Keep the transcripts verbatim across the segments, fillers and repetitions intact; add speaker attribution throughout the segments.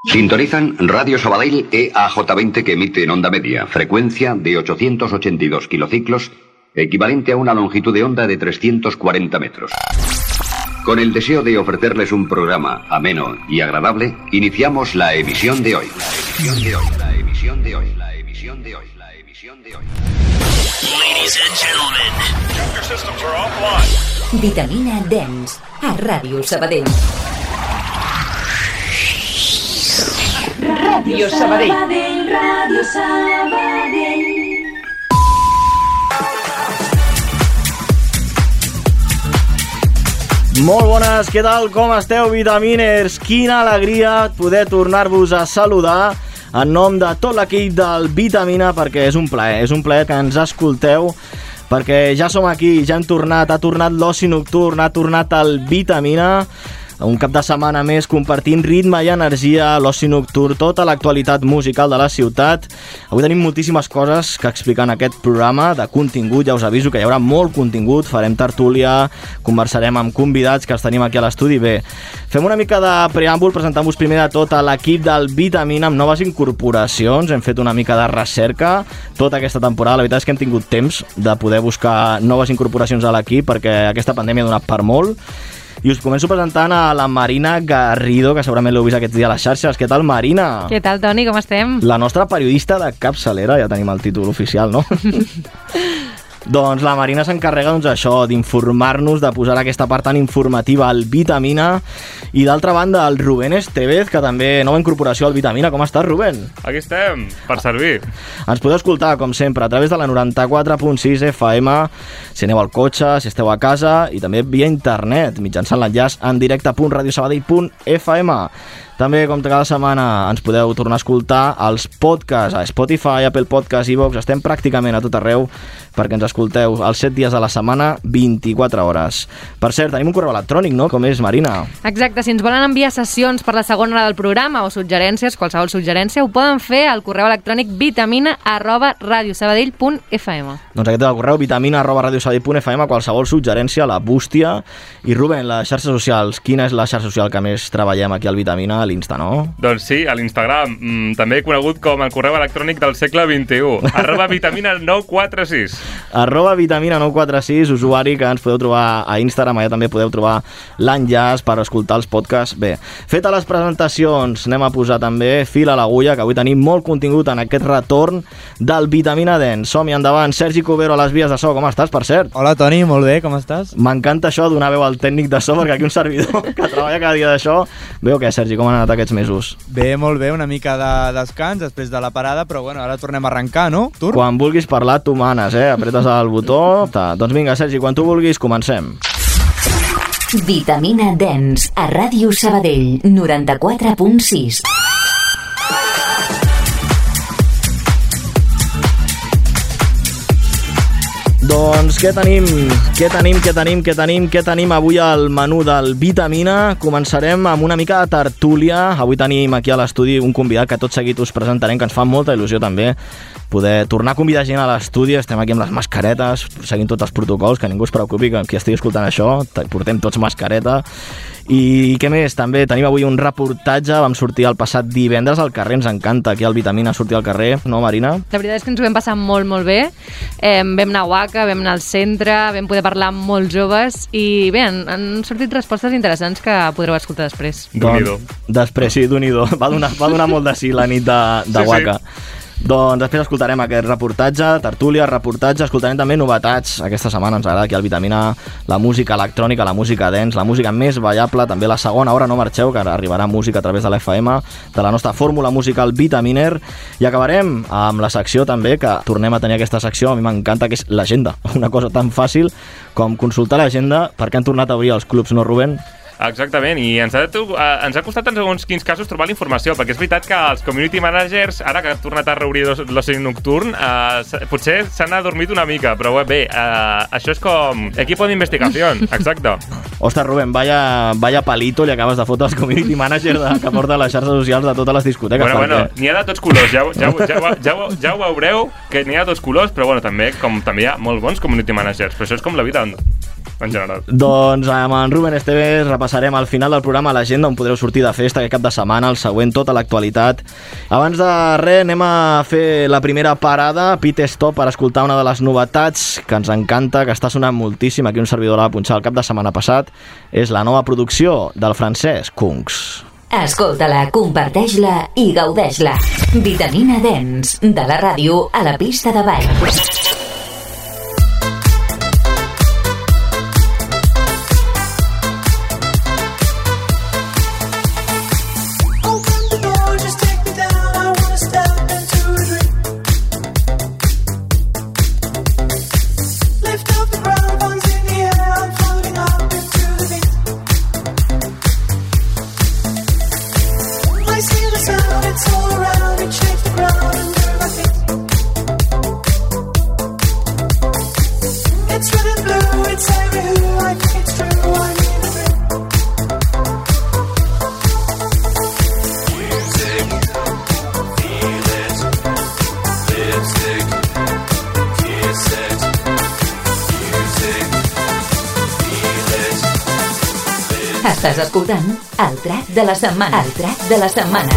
Speaker 1: Sintonizan Radio Sabadell E A J veinte que emite en onda media, frecuencia de ochocientos ochenta y dos kilociclos, equivalente a una longitud de onda de trescientos cuarenta metros. Con el deseo de ofrecerles un programa ameno y agradable, iniciamos la emisión de hoy. La emisión de hoy, la emisión de hoy, la emisión de hoy, la emisión de hoy.
Speaker 2: Ladies and gentlemen, your systems are offline.
Speaker 3: Vitamina Dance, a Ràdio Sabadell.
Speaker 4: Ràdio Sabadell.
Speaker 3: Ràdio Sabadell.
Speaker 5: Molt bones, què tal? Com esteu, vitaminers? Quina alegria poder tornar-vos a saludar en nom de tot l'equip del Vitamina, perquè és un plaer, és un plaer que ens escolteu, perquè ja som aquí, ja hem tornat, ha tornat l'oci nocturn, ha tornat el Vitamina, un cap de setmana més compartint ritme i energia, l'oci nocturn, tota l'actualitat musical de la ciutat. Avui tenim moltíssimes coses que explicar en aquest programa de contingut, ja us aviso que hi haurà molt contingut, farem tertúlia, conversarem amb convidats que els tenim aquí a l'estudi. Bé, fem una mica de preàmbul presentant-vos primer de tot a l'equip del Vitamina amb noves incorporacions, hem fet una mica de recerca tota aquesta temporada, la veritat és que hem tingut temps de poder buscar noves incorporacions a l'equip perquè aquesta pandèmia ha donat per molt. I us començo presentant a la Marina Garrido, que segurament l'heu vist aquests dies a les xarxes. Què tal, Marina?
Speaker 6: Què tal, Toni? Com estem?
Speaker 5: La nostra periodista de capçalera, ja tenim el títol oficial, no? Doncs la Marina s'encarrega doncs, això, d'informar-nos, de posar aquesta part tan informativa al Vitamina. I d'altra banda, el Rubén Estevez, que també nova incorporació al Vitamina. Com estàs, Rubén?
Speaker 7: Aquí estem, per servir.
Speaker 5: Ens podeu escoltar, com sempre, a través de la noranta-quatre punt sis F M, si aneu al cotxe, si esteu a casa, i també via internet, mitjançant l'enllaç en directe punt radiosabadell punt F M. També, com cada setmana, ens podeu tornar a escoltar als podcasts, a Spotify, Apple Podcasts, iVoox, estem pràcticament a tot arreu perquè ens escolteu els set dies de la setmana, vint-i-quatre hores. Per cert, tenim un correu electrònic, no? Com és, Marina?
Speaker 6: Exacte, si ens volen enviar sessions per la segona hora del programa o suggerències, qualsevol suggerència, ho poden fer al correu electrònic vitamina arroba radiosabadell punt F M.
Speaker 5: Doncs aquest és el correu, vitamina arroba radiosabadell punt F M, qualsevol suggerència, la bústia. I Rubén, les xarxes socials, quina és la xarxa social que més treballem aquí al Vitamina? L'Insta, no?
Speaker 7: Doncs sí, a l'Instagram, mm, també conegut com el correu electrònic del segle vint-i-u, arroba vitamina nou quatre sis.
Speaker 5: Arroba vitamina nou quatre sis, usuari que ens podeu trobar a Instagram, allà també podeu trobar l'enllaç per escoltar els podcasts. Bé, fetes les presentacions, anem a posar també fil a l'agulla, que avui tenim molt contingut en aquest retorn del Vitamina Dance. Som-hi endavant, Sergi Cubero a les vies de so, com estàs, per cert?
Speaker 8: Hola, Toni, molt bé, com estàs?
Speaker 5: M'encanta això, donar veu al tècnic de so, perquè aquí un servidor que treballa cada dia d'això. Veu què, Sergi, com han anat aquests mesos?
Speaker 8: Bé, molt bé, una mica de descans després de la parada, però bueno, ara tornem a arrencar, no? Tur?
Speaker 5: Quan vulguis parlar, tu manes, eh? Apretes el botó. Ta. Doncs vinga, Sergi, quan tu vulguis, comencem.
Speaker 3: Vitamina Dance, a Ràdio Sabadell, noranta-quatre punt sis.
Speaker 5: Doncs què tenim? Què tenim, què tenim, què tenim, què tenim avui al menú del Vitamina? Començarem amb una mica de tertúlia. Avui tenim aquí a l'estudi un convidat que tot seguit us presentarem, que ens fa molta il·lusió també poder tornar a convidar gent a l'estudi. Estem aquí amb les mascaretes, seguint tots els protocols, que ningú es preocupi, que qui estigui escoltant això, portem tots mascareta. I què més? També tenim avui un reportatge, vam sortir el passat divendres al carrer, ens encanta aquí al Vitamina sortir al carrer, no, Marina?
Speaker 6: La veritat és que ens ho vam passar molt, molt bé. Eh, vam anar a Oaca, vam anar al centre, vam poder parlar amb molts joves i bé, han, han sortit respostes interessants que podreu escoltar després.
Speaker 7: D'un-i-do.
Speaker 5: Després, sí, d'un-i-do. Va donar, va donar molt de sí la nit de, de Oaca. Sí, sí. Doncs després escoltarem aquest reportatge, tertúlia, reportatge, escoltarem també novetats. Aquesta setmana ens agrada aquí al Vitamina la música electrònica, la música dance, la música més ballable, també la segona hora, no marxeu, que arribarà música a través de l'F M, de la nostra fórmula musical Vitaminer. I acabarem amb la secció també, que tornem a tenir aquesta secció, a mi m'encanta, que és l'agenda. Una cosa tan fàcil com consultar l'agenda, perquè han tornat a obrir els clubs, no, Rubén?
Speaker 7: Exactament, i ens ha, ens ha costat en segons quins casos trobar la informació, perquè és veritat que els community managers, ara que han tornat a reobrir l'oci nocturn, eh, potser s'han adormit una mica, però bé, eh, això és com equipo d'investigació, exacte.
Speaker 5: Ostres, Rubén, vaya, vaya palito li acabes de fotre als community managers de, que porten les xarxes socials de totes les discoteques.
Speaker 7: Bueno,
Speaker 5: perquè...
Speaker 7: bueno, n'hi ha de tots colors, ja, ja, ja, ja, ja, ja ho veureu, que n'hi ha de tots colors, però bueno, també, com també hi ha molt bons community managers, però això és com la vida en general.
Speaker 5: Doncs amb en Rubén Esteves repassarem al final del programa l'agenda on podreu sortir de festa aquest cap de setmana, el següent, tota l'actualitat. Abans de res, anem a fer la primera parada, pit stop, per escoltar una de les novetats que ens encanta, que està sonant moltíssim, aquí un servidor la va punxar el cap de setmana passat, és la nova producció del francès Kungs.
Speaker 3: Escolta-la, comparteix-la i gaudeix-la. Vitamina Dance, de la ràdio a la pista de ball. Estàs escoltant el track de la setmana. El track de la setmana.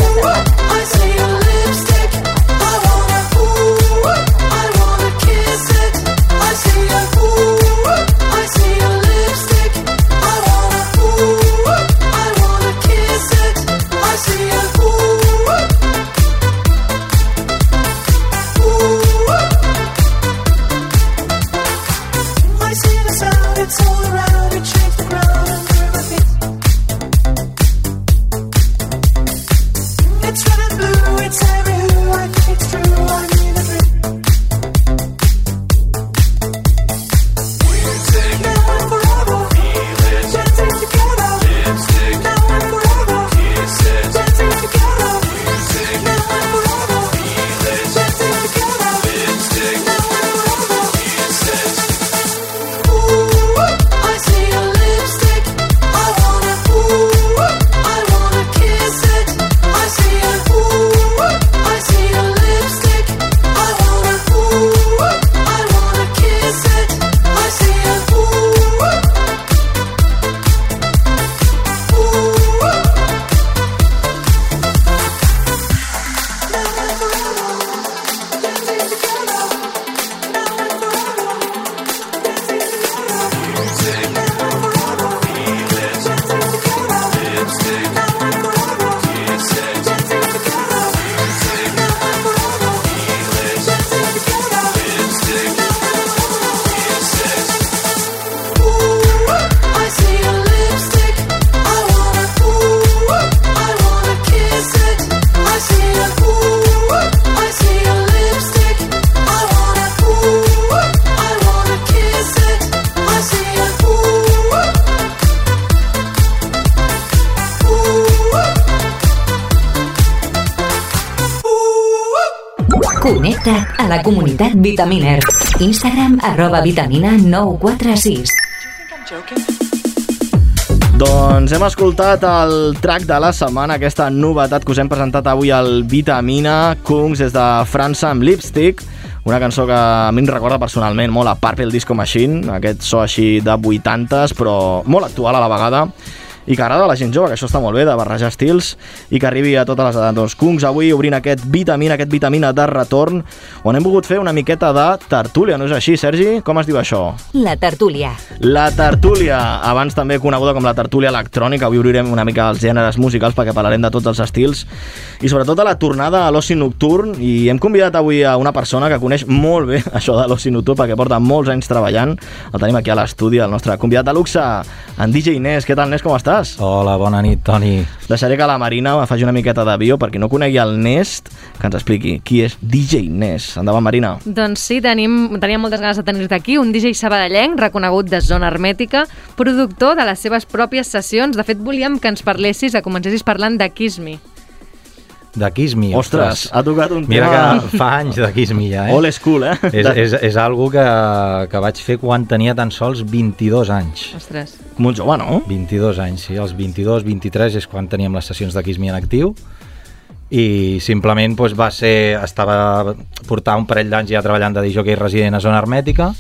Speaker 3: Connecta't a la comunitat Vitaminer. Instagram arroba vitamina nou quatre sis.
Speaker 5: Doncs hem escoltat el track de la setmana, aquesta novetat que us hem presentat avui al Vitamina. Kungs des de França amb Lipstick, una cançó que a mi em recorda personalment molt a Purple Disco Machine, aquest so així de vuitantes però molt actual a la vegada, i que agrada a la gent jove, que això està molt bé, de barrejar estils i que arribi a totes les edats. Doncs Kungs avui obrint aquest Vitamina, aquest Vitamina de retorn, on hem volgut fer una miqueta de tertúlia, no és així, Sergi? Com es diu això?
Speaker 3: La tertúlia.
Speaker 5: La tertúlia, abans també coneguda com la tertúlia electrònica. Avui obrirem una mica els gèneres musicals perquè parlarem de tots els estils i sobretot de la tornada a l'oci nocturn, i hem convidat avui a una persona que coneix molt bé això de l'oci nocturn perquè porta molts anys treballant. El tenim aquí a l'estudi, el nostre convidat de luxe, en D J Nes. Què tal, Nes, com estàs?
Speaker 4: Hola, bona nit, Toni.
Speaker 5: Deixaré que la Marina faci una miqueta de bio perquè no conegui el Nest, que ens expliqui qui és D J Nes. Endavant, Marina.
Speaker 6: Doncs sí, tenim, teníem moltes ganes de tenir-te aquí, un D J sabadellenc, reconegut de Zona Hermètica, productor de les seves pròpies sessions. De fet, volíem que ens parlessis, que comencessis parlant de Kiss Me.
Speaker 4: De Kiss Me.
Speaker 5: Ostres, ha tocat un
Speaker 4: Mira
Speaker 5: tema...
Speaker 4: que fa anys de Kiss Me ja, eh?
Speaker 5: Old school, eh?
Speaker 4: És, és, és algo que, que vaig fer quan tenia tan sols vint-i-dos anys.
Speaker 6: Ostres.
Speaker 5: Molt jove, no?
Speaker 4: vint-i-dos anys, sí. Els vint-i-dos, vint-i-tres és quan teníem les sessions de Kiss Me en actiu. I simplement doncs, va ser... Estava portar un parell d'anys ja treballant de D J resident a Zona Hermètica.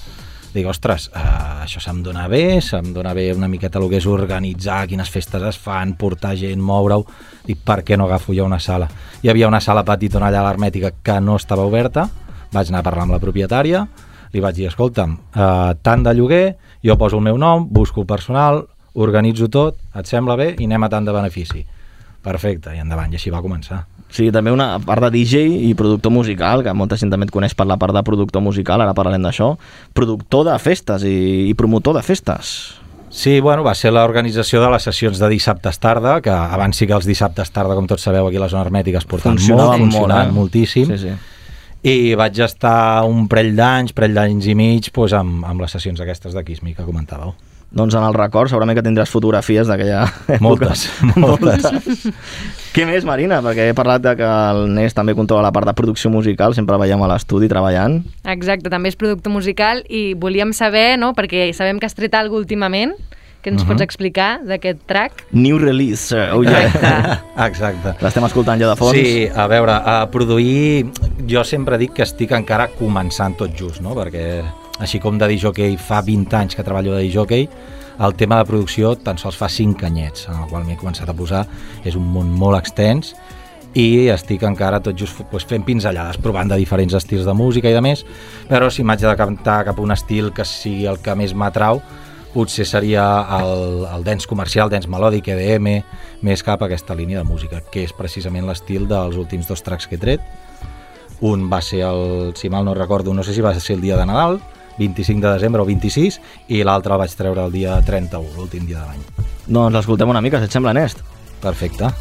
Speaker 4: dic, ostres, uh, això se'm dona bé, se'm dona bé una miqueta el que és organitzar, quines festes es fan, portar gent, moure-ho. Dic, per què no agafo jo una sala? Hi havia una sala petitona allà a l'Hermètica que no estava oberta, vaig anar a parlar amb la propietària, li vaig dir, escolta'm, uh, tant de lloguer, jo poso el meu nom, busco el personal, organitzo tot, et sembla bé i anem a tant de benefici. Perfecte, i endavant, i així va començar.
Speaker 5: Sí, també una part de D J i productor musical, que molta gent també et coneix per la part de productor musical, ara parlarem d'això, productor de festes i, i promotor de festes.
Speaker 4: Sí, bueno, va ser l'organització de les sessions de dissabtes tarda, que abans sí que els dissabtes tarda, com tots sabeu, aquí a la zona hermètica es porten molt, funcionant molt, eh? moltíssim. Sí, sí. I vaig estar un parell d'anys, parell d'anys i mig, doncs, amb, amb les sessions aquestes de Kiss Me que comentàveu.
Speaker 5: Doncs en el record segurament que tindràs fotografies d'aquella època.
Speaker 4: Moltes, moltes.
Speaker 5: Què més, Marina? Perquè he parlat de que el Nest també controla la part de producció musical, sempre el veiem a l'estudi treballant.
Speaker 6: Exacte, també és productor musical i volíem saber, no?, perquè sabem que has tret alguna últimament, que ens uh-huh. pots explicar d'aquest track?
Speaker 5: New release, oh yeah.
Speaker 6: Exacte.
Speaker 4: Exacte.
Speaker 5: L'estem escoltant ja de fons.
Speaker 4: Sí, a veure, a produir, jo sempre dic que estic encara començant tot just, no?, perquè així com de disc-jockey fa vint anys que treballo de disc-jockey, el tema de producció tan sols fa cinc anyets, en el qual m'he començat a posar. És un món molt extens i estic encara tot just pues, fent pinzellades, provant de diferents estils de música i de més, però si m'haig de cantar cap a un estil que sigui el que més m'atrau, potser seria el, el dance comercial, dance melòdic, E D M, més cap a aquesta línia de música, que és precisament l'estil dels últims dos tracks que he tret. Un va ser, el, si mal no recordo, no sé si va ser el dia de Nadal, vint-i-cinc de desembre o vint-i-sis, i l'altre el vaig treure el dia trenta-u, l'últim dia de l'any.
Speaker 5: Doncs l'escoltem una mica, si et sembla, Nest.
Speaker 4: Perfecte.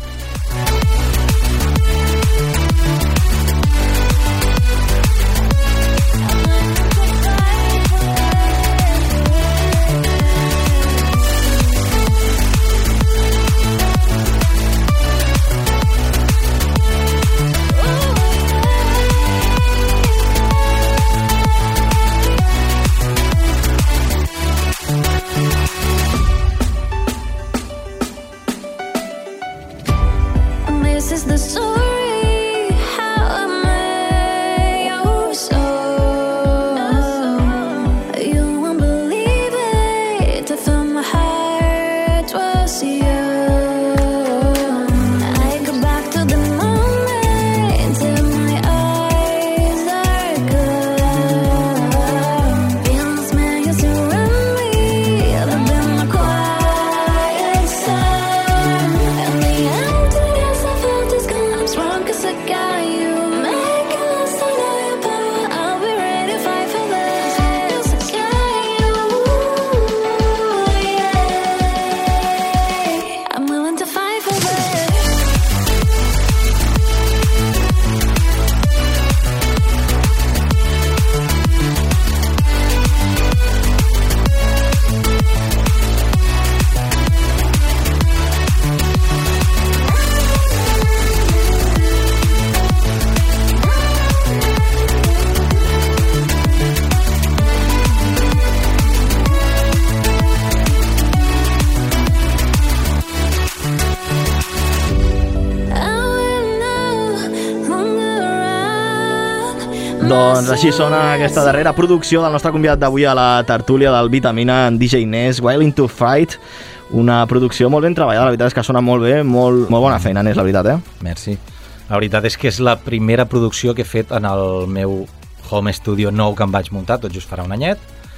Speaker 5: Doncs així sona aquesta darrera producció del nostre convidat d'avui a la tertúlia del Vitamina, en D J Nest, Willing to Fight. Una producció molt ben treballada, la veritat és que sona molt bé, molt, molt bona feina, Nest, la veritat, eh?
Speaker 4: Merci. La veritat és que és la primera producció que he fet en el meu home studio nou que em vaig muntar, tot just farà un anyet,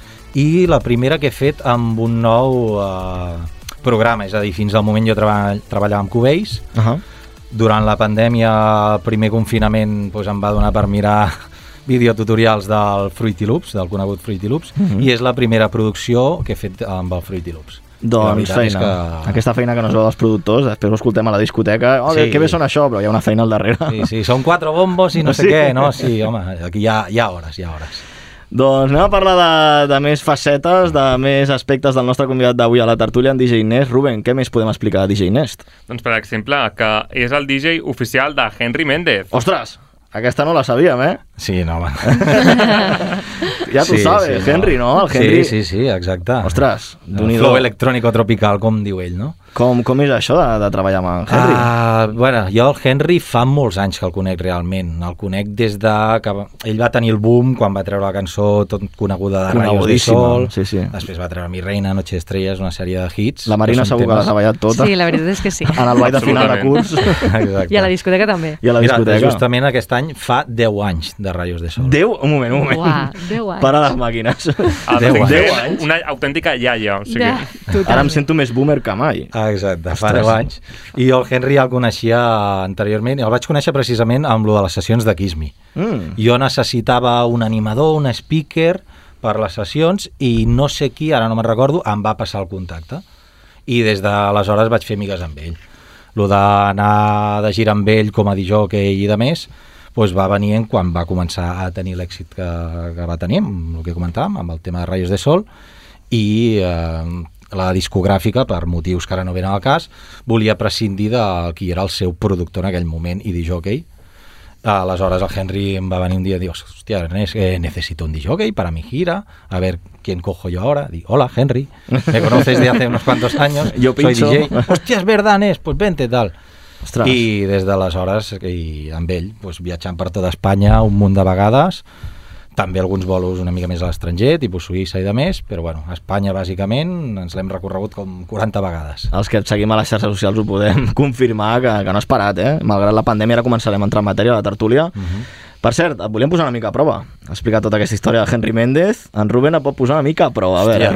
Speaker 4: i la primera que he fet amb un nou eh, programa, és a dir, fins al moment jo treball, treballava amb Cubase. Uh-huh. Durant la pandèmia, el primer confinament doncs, em va donar per mirar videotutorials del Fruity Loops, del conegut Fruity Loops, uh-huh. i és la primera producció que he fet amb el Fruity Loops.
Speaker 5: Doncs feina, que... aquesta feina que no es veu dels productors, després ho escoltem a la discoteca, oh, sí. que bé sona això, però hi ha una feina al darrere.
Speaker 4: Sí, sí, són quatre bombos i no sé sí. què, no? Sí, home, aquí hi ha, hi ha hores, hi ha hores.
Speaker 5: Doncs anem a parlar de, de més facetes, de més aspectes del nostre convidat d'avui a la tertúlia, en D J Nest. Rubén, què més podem explicar de D J Nest?
Speaker 7: Doncs, per exemple, que és el D J oficial de Henry Méndez.
Speaker 5: Ostres! Aquesta no la sabíem, eh?
Speaker 4: Sí, no, home.
Speaker 5: Ja tu
Speaker 4: Sí,
Speaker 5: sabes,
Speaker 4: sí, no.
Speaker 5: Henry, no? El Henry...
Speaker 4: Sí, sí, sí, exacte.
Speaker 5: Ostres,
Speaker 4: El
Speaker 5: Déu-n'hi-do.
Speaker 4: flow electrònico tropical, com diu ell, no?
Speaker 5: Com, com és això de, de treballar amb en Henry?
Speaker 4: Ah, bueno, jo el Henry fa molts anys que el conec realment. El conec des de... que ell va tenir el boom quan va treure la cançó tot coneguda de Rayos de
Speaker 5: Conegudíssima,
Speaker 4: Sol.
Speaker 5: sí, sí.
Speaker 4: Després va treure Mi Reina, Noche de Estrellas, una sèrie de hits.
Speaker 5: La Marina segur que l'ha treballat tota.
Speaker 6: Sí, la veritat és que sí.
Speaker 5: En el ball de final de curs.
Speaker 4: Exacte.
Speaker 6: I a la discoteca també.
Speaker 5: I a la
Speaker 4: Mira,
Speaker 5: discoteca.
Speaker 4: justament aquest any fa deu anys de Rayos de Sol.
Speaker 5: Deu? Un moment, un moment.
Speaker 6: Uà, deu anys.
Speaker 5: Para les màquines.
Speaker 7: Ah,
Speaker 4: Deu
Speaker 7: estic
Speaker 4: anys.
Speaker 7: fent Una autèntica iaia. O sigui,
Speaker 6: Ja,
Speaker 5: Ara em sento més boomer que mai.
Speaker 4: Ah, exacte, fa
Speaker 5: Ostres.
Speaker 4: deu anys. I jo el Henry ja el coneixia anteriorment, i el vaig conèixer precisament amb lo de les sessions de Kiss Me.
Speaker 5: Mm.
Speaker 4: Jo necessitava un animador, un speaker per les sessions, i no sé qui, ara no me'n recordo, em va passar el contacte. I des d'aleshores vaig fer amigues amb ell. Lo d'anar de gira amb ell com a disjockey i de més, doncs va venir quan va començar a tenir l'èxit que, que va tenir, amb el que comentàvem, amb el tema de Rayos de Sol, i eh, la discogràfica, per motius que ara no venen al cas, volia prescindir de qui era el seu productor en aquell moment i disjockey. Aleshores el Henry em va venir un dia i diu, hòstia, Ernest, eh, necesito un disjockey para mi gira, a ver quién cojo yo ahora. Digo, hola Henry, me conoces de hace unos cuantos años,
Speaker 5: Yo
Speaker 4: soy
Speaker 5: pincho.
Speaker 4: D J. Hòstia, és verdad, Ernest, pues vente, tal.
Speaker 5: Ostres.
Speaker 4: I des d'aleshores, i amb ell, pues, viatjant per tota Espanya un munt de vegades, també alguns bolos una mica més a l'estranger, tipus Suïssa i de més, però bueno, a Espanya bàsicament ens l'hem recorregut com quaranta vegades.
Speaker 5: Els que et seguim a les xarxes socials ho podem confirmar que, que no has parat, eh? Malgrat la pandèmia ara començarem a entrar en matèria a la tertúlia. Uh -huh. Per cert, et volíem posar una mica a prova. Ha explicat tota aquesta història de Henry Méndez. En Rubén et pot posar una mica a prova. A veure,
Speaker 4: Hòstia,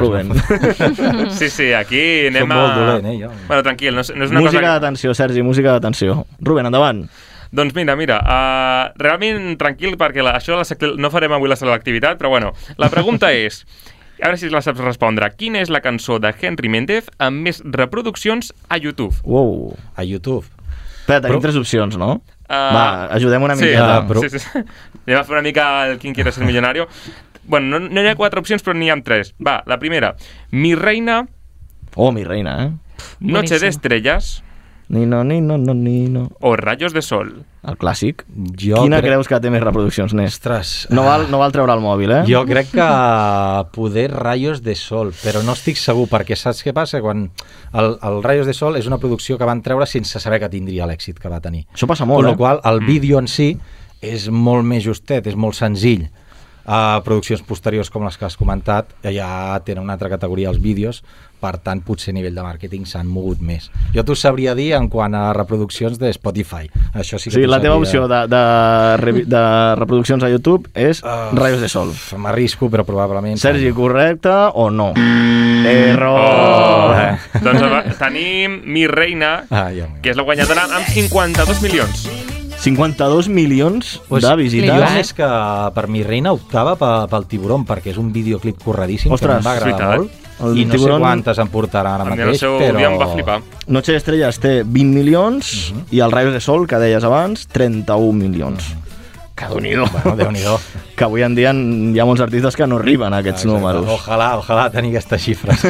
Speaker 5: Rubén.
Speaker 7: Sí, sí, aquí anem
Speaker 4: Som
Speaker 7: a...
Speaker 4: molt dolent, eh, jo.
Speaker 7: Bueno, tranquil, no és, no és una
Speaker 5: Música
Speaker 7: cosa...
Speaker 5: d'atenció, Sergi, música d'atenció. Rubén, endavant.
Speaker 7: Doncs mira, mira, uh, realment tranquil, perquè la, això la, sec- no farem avui la selectivitat, però bueno, la pregunta és, a veure si la saps respondre, quina és la cançó de Henry Méndez amb més reproduccions a YouTube?
Speaker 5: Uou.
Speaker 4: A YouTube.
Speaker 5: Espera, tenim
Speaker 4: Però-
Speaker 5: tres opcions, no?
Speaker 7: Uh,
Speaker 5: Va, ajudem una
Speaker 7: sí,
Speaker 5: miqueta.
Speaker 4: però-
Speaker 7: Sí, sí, sí. Anem a fer una mica el Quien quiere ser millonario. Bueno, no, no hi ha quatre opcions, però n'hi ha tres. Va, la primera, Mi Reina,
Speaker 5: Oh, mi reina, eh?
Speaker 7: Noche
Speaker 6: Boníssim.
Speaker 7: de Estrellas
Speaker 5: Nino, nino, no, nino.
Speaker 7: o Rayos de Sol.
Speaker 5: El clàssic.
Speaker 4: Jo
Speaker 5: Quina
Speaker 4: crec-
Speaker 5: creus que té més reproduccions, Nest?
Speaker 4: Ostres,
Speaker 5: No val, no val treure el mòbil, eh?
Speaker 4: jo crec que poder Rayos de Sol, però no estic segur, perquè saps què passa? Quan el, el Rayos de Sol és una producció que van treure sense saber que tindria l'èxit que va tenir.
Speaker 5: Això passa
Speaker 4: Con
Speaker 5: molt,
Speaker 4: lo
Speaker 5: eh?
Speaker 4: qual, el vídeo en si és molt més justet, és molt senzill. A produccions posteriors com les que has comentat ja tenen una altra categoria els vídeos, per tant potser a nivell de màrqueting s'han mogut més. Jo t'ho sabria dir en quant a reproduccions de Spotify. Això sí
Speaker 5: O
Speaker 4: que
Speaker 5: sigui,
Speaker 4: t'ho
Speaker 5: la teva
Speaker 4: sabria-
Speaker 5: opció de, de, revi- de reproduccions a YouTube és
Speaker 4: Ah,
Speaker 5: Rayos de Sol.
Speaker 4: M'arrisco, però probablement...
Speaker 5: Sergi, correcte o no? Error!
Speaker 7: Oh.
Speaker 4: Eh.
Speaker 7: Doncs va, tenim Mi Reina,
Speaker 4: Ah, ja m'ho-
Speaker 7: que és la guanyadora amb cinquanta-dos milions.
Speaker 5: cinquanta-dos milions
Speaker 4: Pues,
Speaker 5: de
Speaker 4: jo
Speaker 5: visites.
Speaker 4: més que per Mi Reina optava pe- pel Tiburón, perquè és un videoclip corredíssim
Speaker 5: Ostres,
Speaker 4: que em va agradar
Speaker 7: veritat.
Speaker 4: molt.
Speaker 5: El
Speaker 4: I no
Speaker 5: Tiburón-
Speaker 4: sé quantes en portarà ara
Speaker 7: A mi en el
Speaker 4: mateix,
Speaker 7: seu
Speaker 4: però...
Speaker 7: dia em va flipar.
Speaker 5: Noche de Estrellas té vint milions i el Rayos de Sol, que deies abans, trenta-un milions. Que déu-n'hi-do.
Speaker 4: Bueno, Déu-n'hi-do.
Speaker 5: Que avui en dia hi ha molts artistes que no arriben a aquests números.
Speaker 4: Ojalà, ojalà tenir aquestes xifres.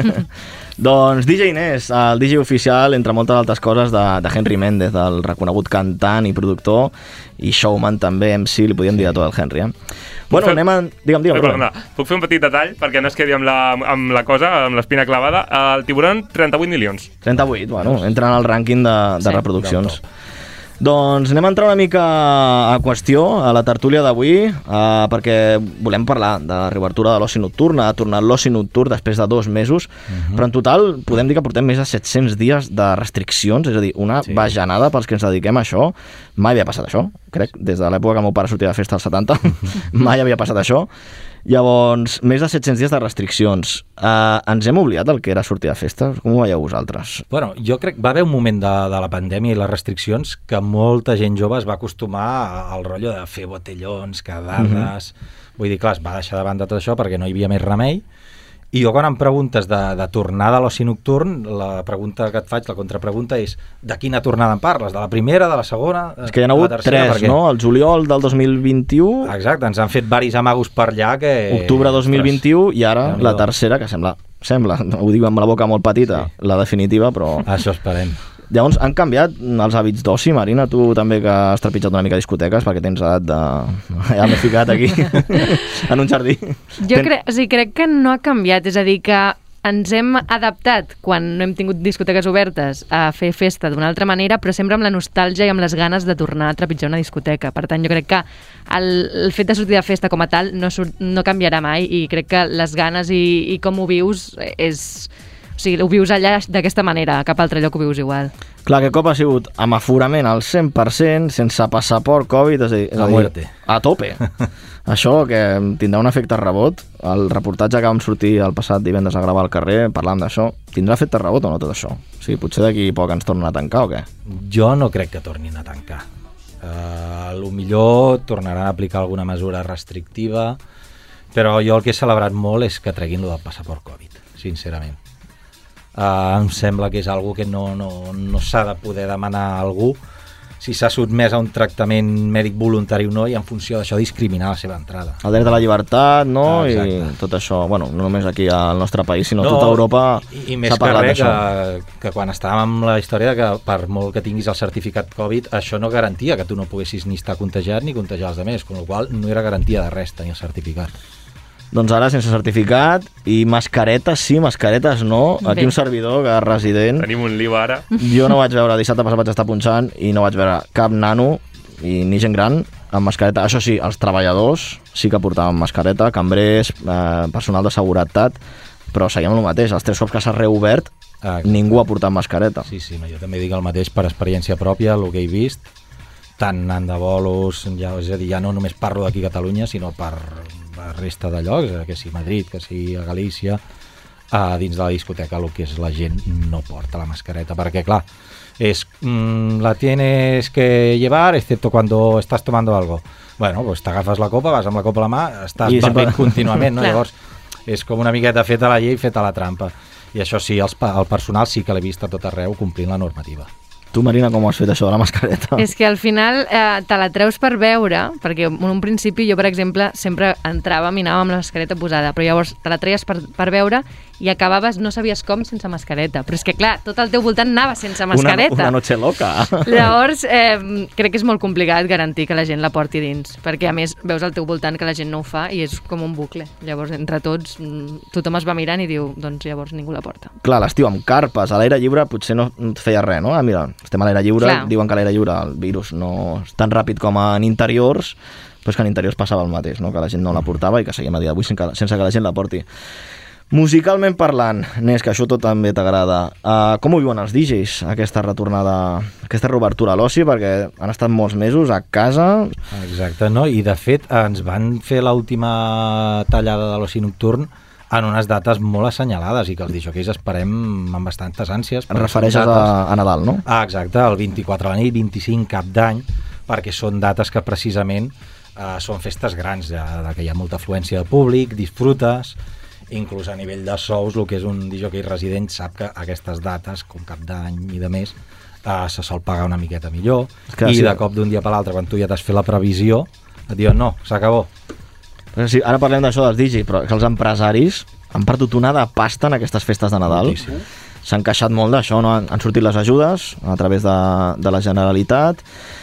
Speaker 5: Doncs D J Inés, el D J oficial, entre moltes altres coses, de, de Henry Méndez, el reconegut cantant i productor, i showman també, M C, li podíem dir a tot el Henry, eh? Bueno,
Speaker 7: fer-
Speaker 5: anem a... Digue'm, digue'm.
Speaker 7: Eh, perdona, puc fer un petit detall perquè no es quedi amb la, amb la cosa, amb l'espina clavada. El Tiburón, trenta-vuit milions.
Speaker 5: trenta-vuit, bueno, entra en el rànquing de, de
Speaker 6: Sí.
Speaker 5: reproduccions. Doncs anem a entrar una mica a qüestió, a la tertúlia d'avui, eh, perquè volem parlar de la reobertura de l'oci nocturn. Ha tornat l'oci nocturn després de dos mesos, uh-huh. però en total podem dir que portem més de set-cents dies de restriccions, és a dir, una sí. bajanada pels que ens dediquem a això. Mai havia passat això, crec, des de l'època que el meu pare sortia de festa als setanta, mai havia passat això. Llavors, més de set-cents dies de restriccions. Uh, ens hem oblidat del que era sortir de festa? Com ho veieu vosaltres?
Speaker 4: Bueno, jo crec que va haver un moment de, de la pandèmia i les restriccions que molta gent jove es va acostumar al rotllo de fer botellons, quedades... Mm-hmm. Vull dir, clar, es va deixar de banda tot això perquè no hi havia més remei. I jo quan em preguntes de, de tornada a l'oci nocturn, la pregunta que et faig, la contrapregunta és de quina tornada en parles? De la primera, de la segona?
Speaker 5: És que hi ha hagut
Speaker 4: de la tercera?
Speaker 5: tres,
Speaker 4: Perquè...
Speaker 5: no? El juliol del dos mil vint-i-u,
Speaker 4: Exacte, ens han fet varis amagos per allà que...
Speaker 5: octubre dos mil vint-i-u i ara
Speaker 4: Déu-n'hi-do.
Speaker 5: la tercera, que sembla, sembla, ho dic amb la boca molt petita, sí. la definitiva, però
Speaker 4: Això esperem.
Speaker 5: Llavors, han canviat els hàbits d'oci, Marina? Tu també que has trepitjat una mica discoteques, perquè tens edat de... Ja m'he ficat aquí, en un jardí.
Speaker 6: Jo Ten... crec, o sigui, crec que no ha canviat, és a dir, que ens hem adaptat, quan no hem tingut discoteques obertes, a fer festa d'una altra manera, però sempre amb la nostàlgia i amb les ganes de tornar a trepitjar una discoteca. Per tant, jo crec que el, el fet de sortir de festa com a tal no, surt, no canviarà mai, i crec que les ganes i, i com ho vius és... O sigui, ho vius allà d'aquesta manera, a cap altre lloc ho vius igual.
Speaker 5: Clar, aquest cop ha sigut amb aforament al cent per cent, sense passaport Covid, és a dir, és a, dir, a tope. Això que tindrà un efecte rebot. El reportatge que vam sortir el passat divendres a gravar al carrer, parlant d'això, tindrà efecte rebot o no tot això? O sigui, potser d'aquí poc ens tornen a tancar o què?
Speaker 4: Jo no crec que tornin a tancar. Uh, lo millor tornaran a aplicar alguna mesura restrictiva, però jo el que he celebrat molt és que treguin lo del passaport Covid, sincerament. Uh, em sembla que és algo que no, no, no s'ha de poder demanar a algú si s'ha sotmès a un tractament mèdic voluntari o no, i en funció d'això discriminar la seva entrada. El
Speaker 5: dret a la llibertat, no? Ah, i tot això, bueno, no només aquí al nostre país, sinó no, tota Europa i, i
Speaker 4: més que res que, que quan estàvem amb la història que per molt que tinguis el certificat Covid, això no garantia que tu no poguessis ni estar contagiat ni contagiar els altres, amb la qual cosa no era garantia de res tenir el certificat.
Speaker 5: Doncs ara sense certificat i mascaretes sí, mascaretes no. Aquí un servidor que és resident.
Speaker 7: Tenim un lío ara.
Speaker 5: Jo no vaig veure, dissabte passat vaig estar punxant i no vaig veure cap nano i ni gent gran amb mascareta. Això sí, els treballadors sí que portaven mascareta, cambrers, eh, personal de seguretat, però seguim el mateix. Els tres cops que s'ha reobert, ah, ningú ha portat mascareta.
Speaker 4: Sí, sí, no, jo també dic el mateix per experiència pròpia, el que he vist, tant en de bolos, ja, és a dir, ja no només parlo d'aquí a Catalunya, sinó per la resta de llocs, que sigui Madrid, que sigui a Galícia, a dins de la discoteca el que és la gent no porta la mascareta, perquè clar, és mmm, la tienes que llevar excepto cuando estás tomando algo. Bueno, pues t'agafes la copa, vas amb la copa a la mà, estàs bevent sempre... contínuament, no? Llavors és com una miqueta feta la llei, feta la trampa. I això sí, els, el personal sí que l'he vist a tot arreu complint la normativa.
Speaker 5: Tu, Marina, com ho has fet això de la mascareta?
Speaker 6: És que al final eh, te la treus per veure, perquè en un principi jo, per exemple, sempre entràvem i anàvem amb la mascareta posada, però llavors te la treies per, per veure i acabaves, no sabies com, sense mascareta. Però és que, clar, tot el teu voltant anava sense mascareta.
Speaker 5: Una, una noche loca.
Speaker 6: Llavors, eh, crec que és molt complicat garantir que la gent la porti dins, perquè, a més, veus al teu voltant que la gent no ho fa i és com un bucle. Llavors, entre tots, tothom es va mirant i diu, doncs llavors ningú la porta.
Speaker 5: Clar, l'estiu amb carpes, a l'aire lliure, potser no et feia res, no? Ah, mira, estem a l'aire lliure, clar. Diuen que a l'aire lliure el virus no és tan ràpid com en interiors, però és que en interiors passava el mateix, no? Que la gent no la portava i que seguim a dia d'avui sense, sense que la gent la porti. Musicalment parlant, Nes, que això tot també t'agrada, uh, com ho viuen els D Js, aquesta retornada, aquesta reobertura a l'oci, perquè han estat molts mesos a casa?
Speaker 4: Exacte, no? I de fet ens van fer l'última tallada de l'oci nocturn en unes dates molt assenyalades i que els disjòqueis esperem amb bastantes ànsies.
Speaker 5: Et refereixes a, a Nadal, no?
Speaker 4: Ah, exacte, el vint-i-quatre a la nit, vint-i-cinc cap d'any, perquè són dates que precisament eh, són festes grans, ja, que hi ha molta afluència de públic, disfrutes, inclús a nivell de sous, el que és un disjockey resident sap que aquestes dates, com cap d'any i de més, eh, se sol pagar una miqueta millor, que, i sí, de cop d'un dia per l'altre, quan tu ja t'has fet la previsió, et diuen no, s'acabó.
Speaker 5: Sí, ara parlem d'això dels D Js, però que els empresaris han perdut una de pasta en aquestes festes de Nadal. S'han queixat molt d'això, no? Han, han sortit les ajudes a través de, de la Generalitat,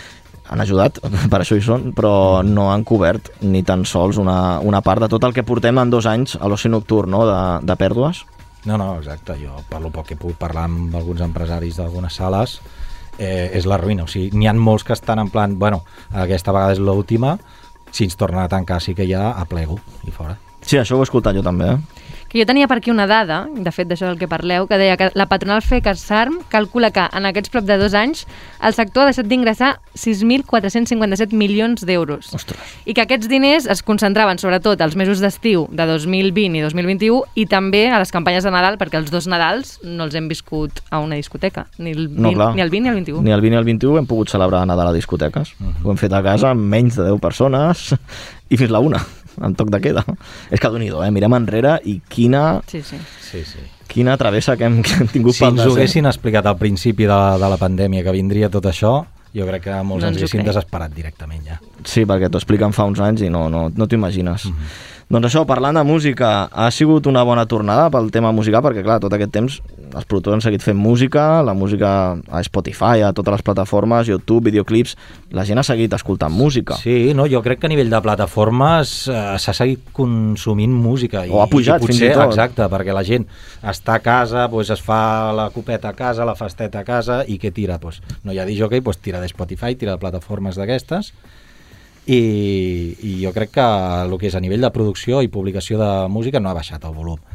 Speaker 5: han ajudat, per això hi són, però no han cobert ni tan sols una, una part de tot el que portem en dos anys a l'oci nocturn, no? de, de pèrdues.
Speaker 4: No, no, exacte. Jo parlo poc que he pogut parlar amb alguns empresaris d'algunes sales, eh, és la ruïna. O sigui, n'hi ha molts que estan en plan, bueno, aquesta vegada és l'última, si ens tornen a tancar sí que ja aplego i fora.
Speaker 5: Sí, això ho he escoltat jo també, eh?
Speaker 6: Que jo tenia per aquí una dada, de fet d'això del que parleu, que deia que la patronal FECASARM calcula que en aquests prop de dos anys el sector ha deixat d'ingressar sis mil quatre-cents cinquanta-set milions d'euros.
Speaker 5: Ostres.
Speaker 6: I que aquests diners es concentraven sobretot als mesos d'estiu de dos mil vint i dos mil vint-i-u i també a les campanyes de Nadal, perquè els dos Nadals no els hem viscut a una discoteca, ni el vint, no, ni el vint ni el vint-i-u.
Speaker 5: Ni el vint ni el vint-i-u hem pogut celebrar Nadal a discoteques. Uh-huh. Ho hem fet a casa amb menys de deu persones i fins la una. En toc de queda. És que Déu-n'hi-do, eh? Mirem enrere i quina...
Speaker 6: Sí, sí.
Speaker 4: sí, sí.
Speaker 5: Quina travessa que hem, que hem tingut
Speaker 4: si
Speaker 5: pel
Speaker 4: ens ho haguessin explicat al principi de, de la pandèmia que vindria tot això, jo crec que molts
Speaker 6: no
Speaker 4: ens haguessin desesperat directament ja.
Speaker 5: Sí, perquè t'ho expliquen fa uns anys i no, no, no t'ho imagines. Mm-hmm. Doncs això, parlant de música, ha sigut una bona tornada pel tema musical, perquè clar, tot aquest temps els productors han seguit fent música, la música a Spotify, a totes les plataformes, YouTube, videoclips, la gent ha seguit escoltant música.
Speaker 4: Sí, no, jo crec que a nivell de plataformes eh, s'ha seguit consumint música.
Speaker 5: O ha pujat,
Speaker 4: i potser,
Speaker 5: fins i tot.
Speaker 4: Exacte, perquè la gent està a casa, pues es fa la copeta a casa, la festeta a casa, i què tira? Pues, no hi ha disc jockey, pues tira de Spotify, tira de plataformes d'aquestes, i, i jo crec que el que és a nivell de producció i publicació de música no ha baixat el volum.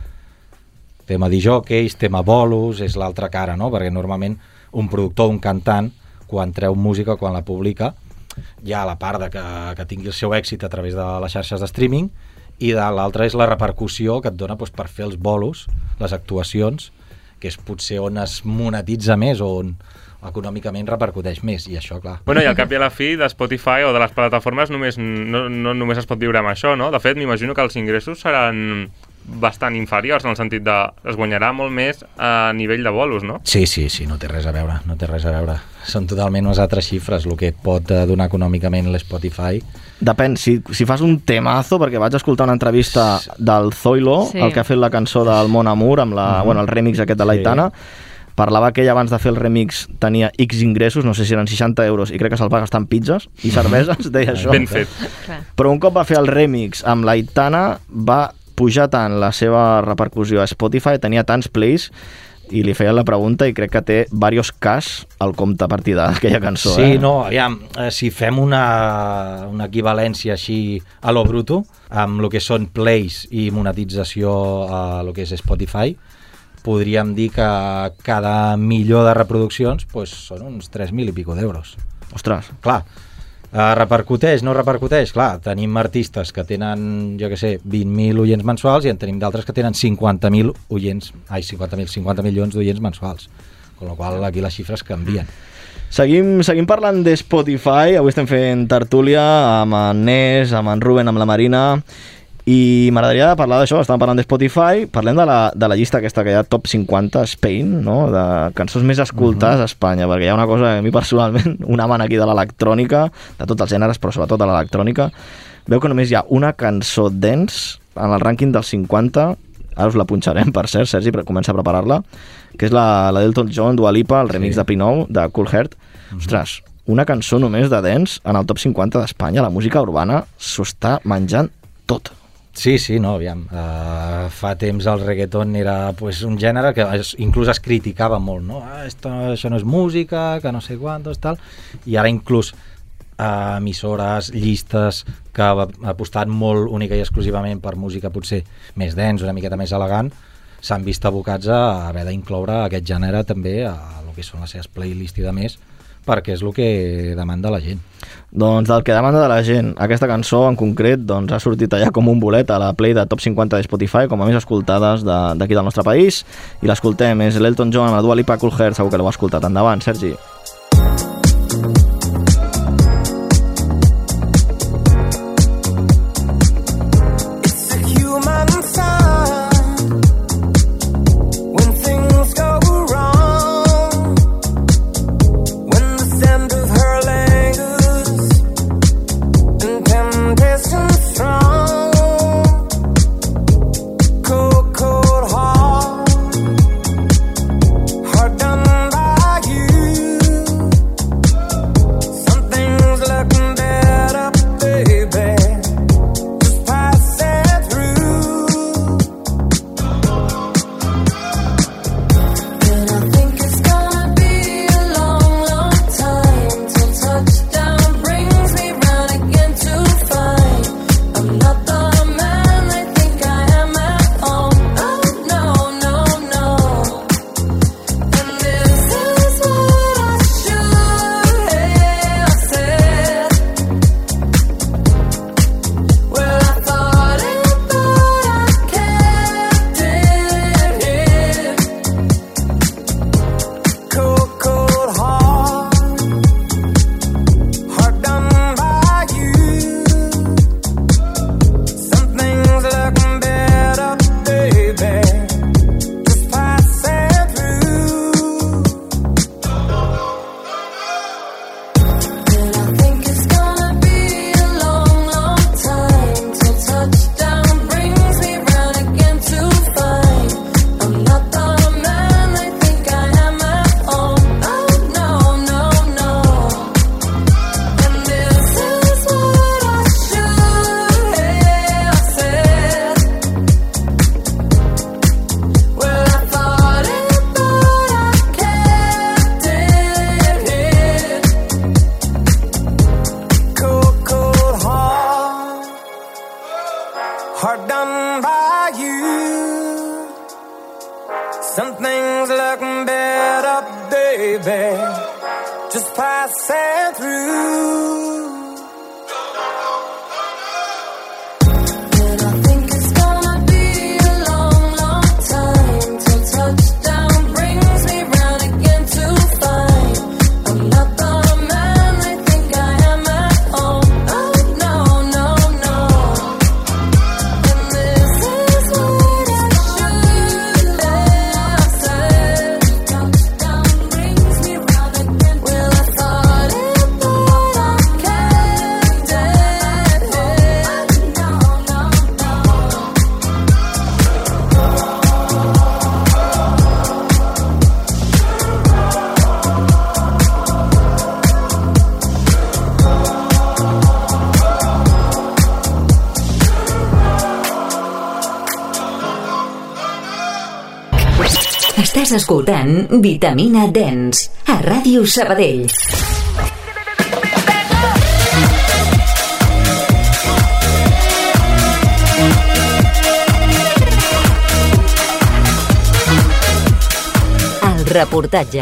Speaker 4: Tema disjockeys, tema bolos, és l'altra cara, no? Perquè normalment un productor, un cantant, quan treu música, quan la publica, hi ha la part de que, que tingui el seu èxit a través de les xarxes de streaming, i de l'altra és la repercussió que et dona doncs, per fer els bolos, les actuacions, que és potser on es monetitza més o on econòmicament repercuteix més, i això, clar.
Speaker 7: Bueno, i al cap i a la fi de Spotify o de les plataformes només, no, no només es pot viure amb això, no? De fet, m'imagino que els ingressos seran bastant inferiors, en el sentit de es guanyarà molt més a nivell de bolos, no?
Speaker 4: Sí, sí, sí, no té res a veure, no té res a veure. Són totalment unes altres xifres, el que et pot donar econòmicament l'Spotify.
Speaker 5: Depèn, si, si fas un temazo, perquè vaig escoltar una entrevista del Zoilo, sí. el que ha fet la cançó del Mon Amour, amb la, mm-hmm. bueno, el remix aquest de l'Aitana, sí. parlava que ell abans de fer el remix tenia X ingressos, no sé si eren seixanta euros, i crec que se'l va gastar en pizzas i cerveses, deia això.
Speaker 7: Ben fet.
Speaker 5: Però un cop va fer el remix amb l'Aitana, va pujar tant la seva repercussió a Spotify, tenia tants plays, i li feien la pregunta i crec que té diversos cas al compte a partir d'aquella cançó.
Speaker 4: Sí,
Speaker 5: eh?
Speaker 4: no, aviam, eh, si fem una, una equivalència així a lo bruto, amb el que són plays i monetització a lo que és Spotify, podríem dir que cada milió de reproduccions pues, són uns tres mil i pico d'euros.
Speaker 5: Ostres.
Speaker 4: Clar, Uh, repercuteix, no repercuteix? Clar, tenim artistes que tenen, jo què sé, vint mil oients mensuals i en tenim d'altres que tenen cinquanta mil oients, ai, cinquanta mil, cinquanta milions d'oients mensuals. Con la qual aquí les xifres canvien.
Speaker 5: Seguim, seguim parlant de Spotify, avui estem fent tertúlia amb en Nes, amb en Ruben, amb la Marina, i m'agradaria parlar d'això, estàvem parlant de Spotify, parlem de la, de la llista aquesta que hi ha Top cinquanta Spain, no? De cançons més escoltades uh-huh. a Espanya, perquè hi ha una cosa que a mi personalment, un amant aquí de l'electrònica, de tots els gèneres, però sobretot de l'electrònica, veu que només hi ha una cançó dance en el rànquing dels cinquanta, ara us la punxarem, per cert, Sergi, comença a preparar-la, que és la, la d'Elton John, Dua Lipa, el remix sí. de Pinou, de Cool Herc. Uh-huh. Ostres, una cançó només de dance en el Top cinquanta d'Espanya, la música urbana s'ho està menjant tot.
Speaker 4: Sí, sí, no, aviam, uh, fa temps el reggaeton era pues, un gènere que es, inclús es criticava molt, no? Ah, esto, això no és música, que no sé quantos, tal, i ara inclús uh, emissores, llistes que apostaven molt única i exclusivament per música potser més dens, una miqueta més elegant, s'han vist abocats a haver d'incloure aquest gènere també a el que són les seves playlists i de més, perquè és el que demanda la gent.
Speaker 5: Doncs del que demanda de la gent, aquesta cançó en concret doncs, ha sortit allà com un bolet a la play de Top cinquanta de Spotify, com a més escoltades d'aquí de, del nostre país, i l'escoltem, és l'Elton John amb la Dua Lipa, Cool Herc, segur que l'heu escoltat. Endavant, Sergi.
Speaker 9: Done by you.
Speaker 3: Estàs escoltant Vitamina Dance a Ràdio Sabadell. El reportatge.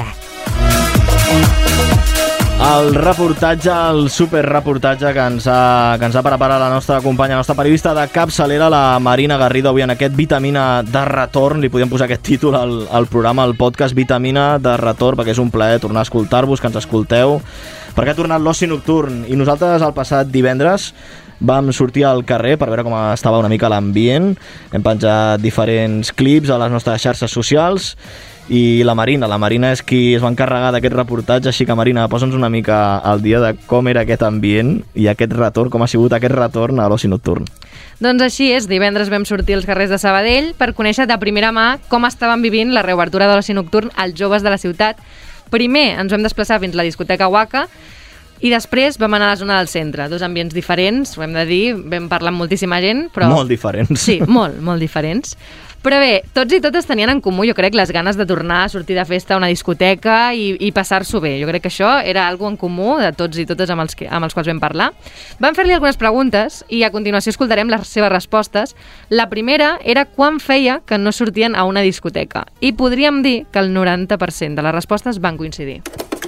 Speaker 5: El reportatge, el superreportatge que ens ha, que ens ha preparat la nostra companya, la nostra periodista de capçalera, la Marina Garrido, avui en aquest Vitamina de retorn. Li podem posar aquest títol al, al programa, al podcast Vitamina de retorn, perquè és un plaer tornar a escoltar-vos, que ens escolteu, perquè ha tornat l'oci nocturn. I nosaltres el passat divendres vam sortir al carrer per veure com estava una mica l'ambient. Hem penjat diferents clips a les nostres xarxes socials i la Marina, la Marina és qui es va encarregar d'aquest reportatge, així que Marina, posa'ns una mica al dia de com era aquest ambient i aquest retorn, com ha sigut aquest retorn a l'oci nocturn.
Speaker 6: Doncs així és, divendres vam sortir als carrers de Sabadell per conèixer de primera mà com estaven vivint la reobertura de l'oci nocturn als joves de la ciutat. Primer ens vam desplaçar fins a la discoteca Waka i després vam anar a la zona del centre, dos ambients diferents, ho hem de dir, vam parlar amb moltíssima gent, però...
Speaker 5: Molt diferents.
Speaker 6: Sí, molt, molt diferents. Però bé, tots i totes tenien en comú, jo crec, les ganes de tornar a sortir de festa a una discoteca i, i passar-s'ho bé. Jo crec que això era algo en comú de tots i totes amb els, que, amb els quals vam parlar. Vam fer-li algunes preguntes i a continuació escoltarem les seves respostes. La primera era quan feia que no sortien a una discoteca. I podríem dir que el noranta per cent de les respostes van coincidir.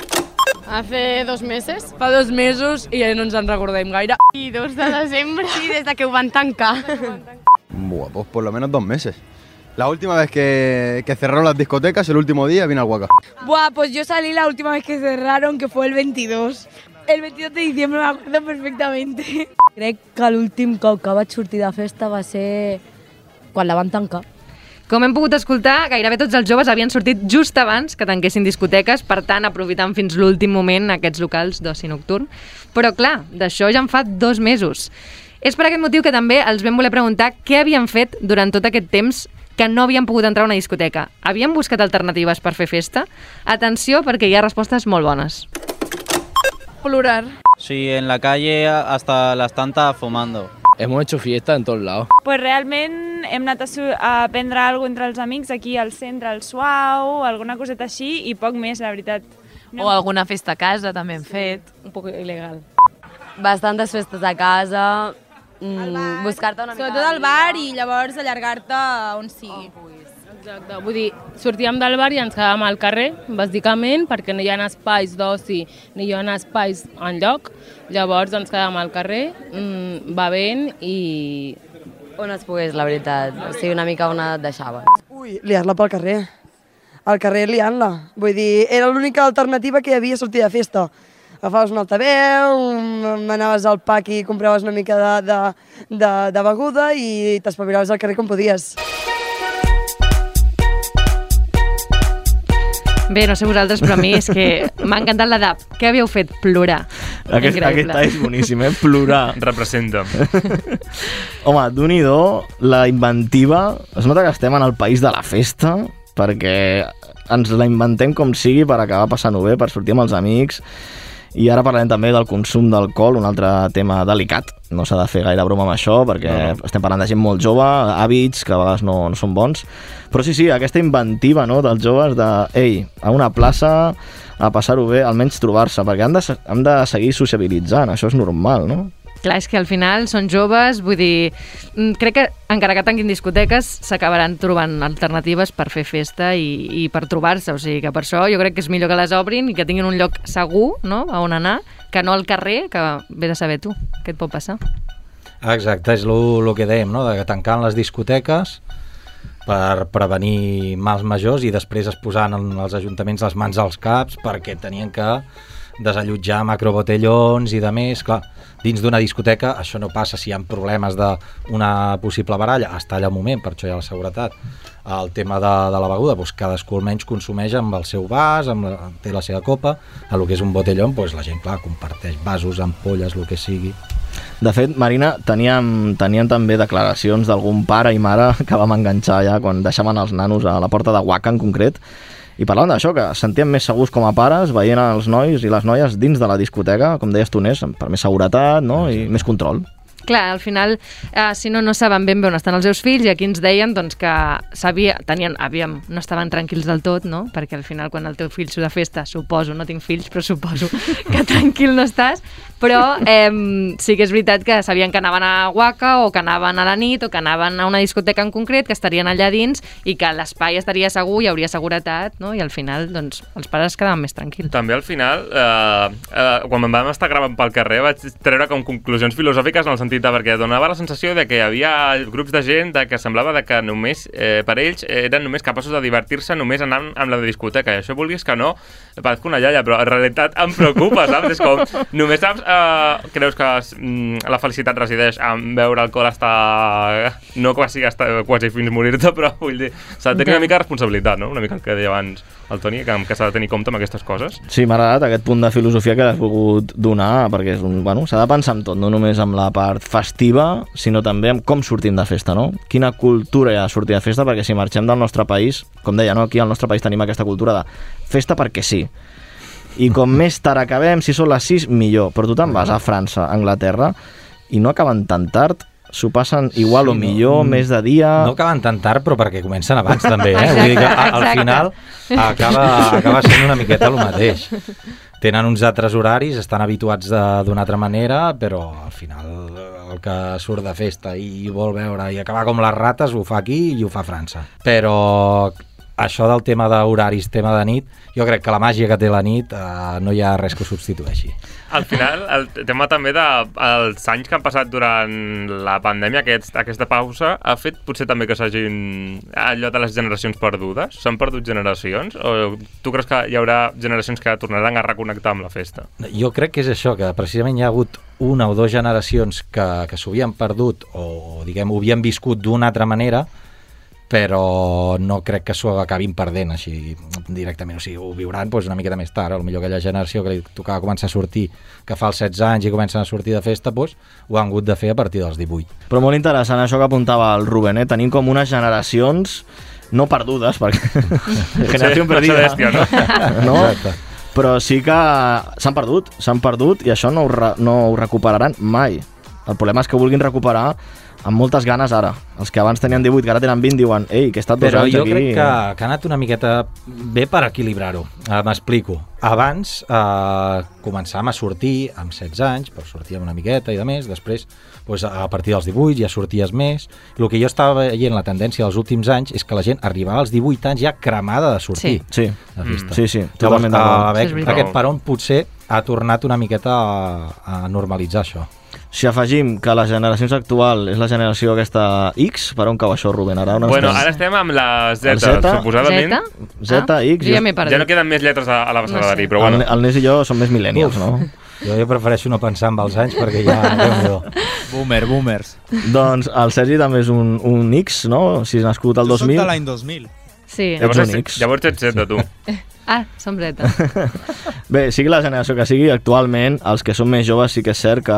Speaker 9: Hace dos meses. Fa dos mesos i ja no ens en recordem gaire.
Speaker 10: I dos de desembre. Sí, des de que ho van tancar.
Speaker 11: Buah, pues por lo menos dos meses. La última vez que, que cerraron las discotecas, el último día, vine al Waka.
Speaker 9: Buah, pues yo salí la última vez que cerraron, que fue el veintidós. El veintidós de diciembre, me acuerdo perfectamente.
Speaker 12: Crec que l'últim cop que vaig sortir de festa va ser quan la van tancar.
Speaker 6: Com hem pogut escoltar, gairebé tots els joves havien sortit just abans que tanquessin discoteques, per tant, aprofitant fins l'últim moment aquests locals d'oci nocturn. Però clar, d'això ja en fa dos mesos. És per aquest motiu que també els vam voler preguntar què havien fet durant tot aquest temps que no havien pogut entrar a una discoteca. Havien buscat alternatives per fer festa? Atenció, perquè hi ha respostes molt bones.
Speaker 9: Plorar.
Speaker 13: Sí, en la calle hasta las tantas fumando.
Speaker 14: Hemos hecho fiesta en todos lados.
Speaker 15: Pues realment hem anat a, a prendre alguna cosa entre els amics aquí al centre, al Suau, alguna coseta així i poc més, la veritat.
Speaker 16: No. O alguna festa a casa també hem fet.
Speaker 12: Un poc il·legal.
Speaker 17: Bastantes festes a casa, mm, buscar-te una mica...
Speaker 18: Sobretot al bar i llavors allargar-te on sigui.
Speaker 12: Oh, exacte, vull dir, sortíem del bar i ens quedàvem al carrer, bàsicament, perquè no hi ha espais d'oci ni hi ha espais enlloc. Llavors ens quedàvem al carrer, mmm, bevent i...
Speaker 17: On es pogués, la veritat. O sigui, una mica on et deixaves.
Speaker 19: Ui, liar-la pel carrer. Al carrer liant-la. Vull dir, era l'única alternativa que hi havia sortir de festa. Agafaves un altaveu, anaves al pack i compraves una mica de, de, de, de beguda i t'espavilaves al carrer com podies.
Speaker 6: Bé, no sé vosaltres, però a mi és que m'ha encantat la d'app. Què havíeu fet? Plorar.
Speaker 5: Aquest, aquest és boníssim, eh? Plorar.
Speaker 7: Representa'm.
Speaker 5: Home, d'un-i-do, la inventiva... Es nota que estem en el país de la festa, perquè ens la inventem com sigui per acabar passant-ho bé, per sortir amb els amics. I ara parlarem també del consum d'alcohol, un altre tema delicat. No s'ha de fer gaire broma amb això, perquè no. Estem parlant de gent molt jove, hàbits que a vegades no, no són bons. Però sí, sí, aquesta inventiva, no?, dels joves de, ei, a una plaça, a passar-ho bé, almenys trobar-se, perquè han de, han de seguir sociabilitzant, això és normal, no?
Speaker 6: Clar, és que al final són joves, vull dir, crec que encara que tanquin discoteques s'acabaran trobant alternatives per fer festa i, i per trobar-se, o sigui que per això jo crec que és millor que les obrin i que tinguin un lloc segur, no?, a on anar, que no al carrer, que ve de saber tu, què et pot passar.
Speaker 4: Exacte, és el que dèiem, no?, de tancar les discoteques per prevenir mals majors i després es posaven els ajuntaments les mans als caps perquè tenien que desallotjar macrobotellons i de més. Clar, dins d'una discoteca això no passa si hi ha problemes d'una possible baralla, es talla un moment, per això hi ha la seguretat. El tema de, de la beguda, doncs cadascú almenys consumeix amb el seu vas, amb la, té la seva copa. A lo que és un botellón, doncs la gent, clar, comparteix vasos, ampolles, el que sigui.
Speaker 5: De fet, Marina, teníem, teníem també declaracions d'algun pare i mare que vam enganxar ja quan deixaven els nanos a la porta de Waka en concret, i parlaven d'això, que sentíem més segurs com a pares veient els nois i les noies dins de la discoteca, com deies tu, Nes, per més seguretat, no?, i més control.
Speaker 6: Clar, al final, eh, si no, no saben ben bé on estan els seus fills, i aquí ens deien doncs, que sabia, tenien, aviam, no estaven tranquils del tot, no? Perquè al final quan el teu fill surt de festa, suposo, no tinc fills, però suposo que tranquil no estàs, però eh, sí que és veritat que sabien que anaven a Waka o que anaven a la nit o que anaven a una discoteca en concret, que estarien allà dins i que l'espai estaria segur, hi hauria seguretat, no? I al final doncs, els pares es quedaven més tranquils.
Speaker 7: També al final, eh, eh, quan em vam estar gravant pel carrer, vaig treure com conclusions filosòfiques en el sentit de, perquè donava la sensació de que hi havia grups de gent de que semblava de que només, eh, per ells, eren només capaços de divertir-se només anant amb la discoteca. I això vulguis que no, parezco una iaia, però en realitat em preocupa, saps? És com, només saps, eh, creus que mm, la felicitat resideix en beure alcohol hasta, no quasi, hasta, quasi fins morir-te, però vull dir, s'ha de tenir una mica de responsabilitat, no? Una mica el que deia abans el Toni, que, que s'ha de tenir compte amb aquestes coses.
Speaker 5: Sí, m'ha agradat aquest punt de filosofia que has volgut donar, perquè és un, bueno, s'ha de pensar en tot, no només amb la part festiva, sinó també amb com sortim de festa, no? Quina cultura hi ha de sortir de festa, perquè si marxem del nostre país, com deia, no? Aquí al nostre país tenim aquesta cultura de festa perquè sí. I com més tard acabem, si són les sis, millor. Però tu te'n vas a França, a Anglaterra, i no acaben tan tard, s'ho passen igual sí, o millor, no, més de dia...
Speaker 4: No acaben tan tard, però perquè comencen abans també, eh? Vull dir que al final acaba, acaba sent una miqueta el mateix. Tenen uns altres horaris, estan habituats d'una altra manera, però al final el que surt de festa i vol veure i acabar com les rates ho fa aquí i ho fa a França. Però això del tema d'horaris, tema de nit, jo crec que la màgia que té la nit eh, no hi ha res que ho substitueixi.
Speaker 7: Al final, el tema també dels de, anys que han passat durant la pandèmia, aquest, aquesta pausa, ha fet potser també que s'hagin allò de les generacions perdudes? S'han perdut generacions? O tu creus que hi haurà generacions que tornaran a reconnectar amb la festa?
Speaker 4: Jo crec que és això, que precisament hi ha hagut una o dues generacions que, que s'ho havien perdut o, diguem, ho havien viscut d'una altra manera, però no crec que s'ho acabin perdent així directament, o sigui, ho viuran doncs, una miqueta més tard, potser aquella generació que li tocava començar a sortir, que fa els setze anys i comencen a sortir de festa, doncs, ho han hagut de fer a partir dels divuit.
Speaker 5: Però molt interessant això que apuntava el Rubén, eh? Tenim com unes generacions no perdudes, perquè generació sí, perdida, no? no? Però sí que s'han perdut, s'han perdut i això no ho, re, no ho recuperaran mai. El problema és que vulguin recuperar amb moltes ganes ara. Els que abans tenien divuit, que ara tenen vint, diuen ei, que he estat dos
Speaker 4: Però
Speaker 5: anys
Speaker 4: jo
Speaker 5: aquí...
Speaker 4: crec que, que ha anat una miqueta bé per equilibrar-ho. Uh, M'explico. Abans uh, començàvem a sortir amb setze anys, però sortíem una miqueta i de més, després pues, a partir dels divuit ja sorties més. El que jo estava veient la tendència dels últims anys és que la gent arribava als divuit anys ja cremada de sortir.
Speaker 5: Sí,
Speaker 4: de festa.
Speaker 5: sí, sí, totalment d'acord.
Speaker 4: Llavors, uh, aquest peron potser ha tornat una miqueta a, a normalitzar això.
Speaker 5: Si afegim que la generació actual és la generació aquesta X, per on cau això, Rubén? Ara,
Speaker 7: bueno, ara estem amb la Z, Z? suposadament.
Speaker 5: Z? Z, ah, X...
Speaker 6: Ja,
Speaker 7: ja no queden més lletres a, a la passada no sé. Però bueno.
Speaker 5: El, el Nes i jo som més millennials, no?
Speaker 4: Jo, jo prefereixo no pensar en els anys perquè ja...
Speaker 8: Boomer, boomers.
Speaker 5: Doncs el Sergi també és un, un X, no? Si és nascut el dos mil.
Speaker 8: Tu soc de l'any dos mil.
Speaker 6: Sí.
Speaker 7: Llavors ets, ets, llavors ets Z, tu.
Speaker 6: Ah, som Z.
Speaker 5: Bé, sigui la generació que sigui, actualment els que són més joves sí que és cert que,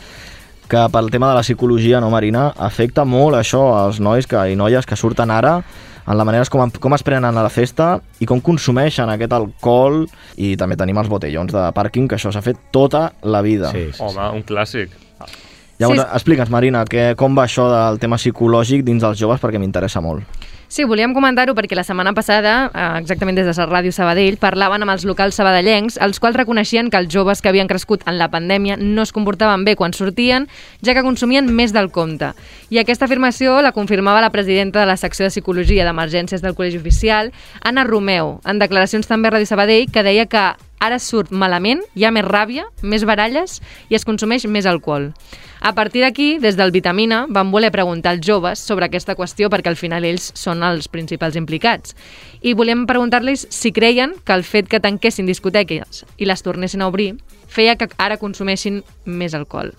Speaker 5: que pel tema de la psicologia, no, Marina, afecta molt això als nois que, i noies que surten ara en la manera com, com es prenen a la festa i com consumeixen aquest alcohol, i també tenim els botellons de pàrquing, que això s'ha fet tota la vida.
Speaker 7: Sí, sí, sí. Home, un clàssic.
Speaker 5: Llavors,
Speaker 6: sí.
Speaker 5: explica'ns, Marina, que, com va això del tema psicològic dins dels joves, perquè m'interessa molt.
Speaker 6: Sí, volíem comentar-ho perquè la setmana passada, exactament des de la Ràdio Sabadell, parlaven amb els locals sabadellencs, els quals reconeixien que els joves que havien crescut en la pandèmia no es comportaven bé quan sortien, ja que consumien més del compte. I aquesta afirmació la confirmava la presidenta de la secció de Psicologia d'Emergències del Col·legi Oficial, Anna Romeu, en declaracions també a Ràdio Sabadell, que deia que ara surt malament, hi ha més ràbia, més baralles i es consumeix més alcohol. A partir d'aquí, des del Vitamina, vam voler preguntar als joves sobre aquesta qüestió perquè al final ells són els principals implicats. I volem preguntar-los si creien que el fet que tanquessin discoteques i les tornessin a obrir feia que ara consumeixin més alcohol.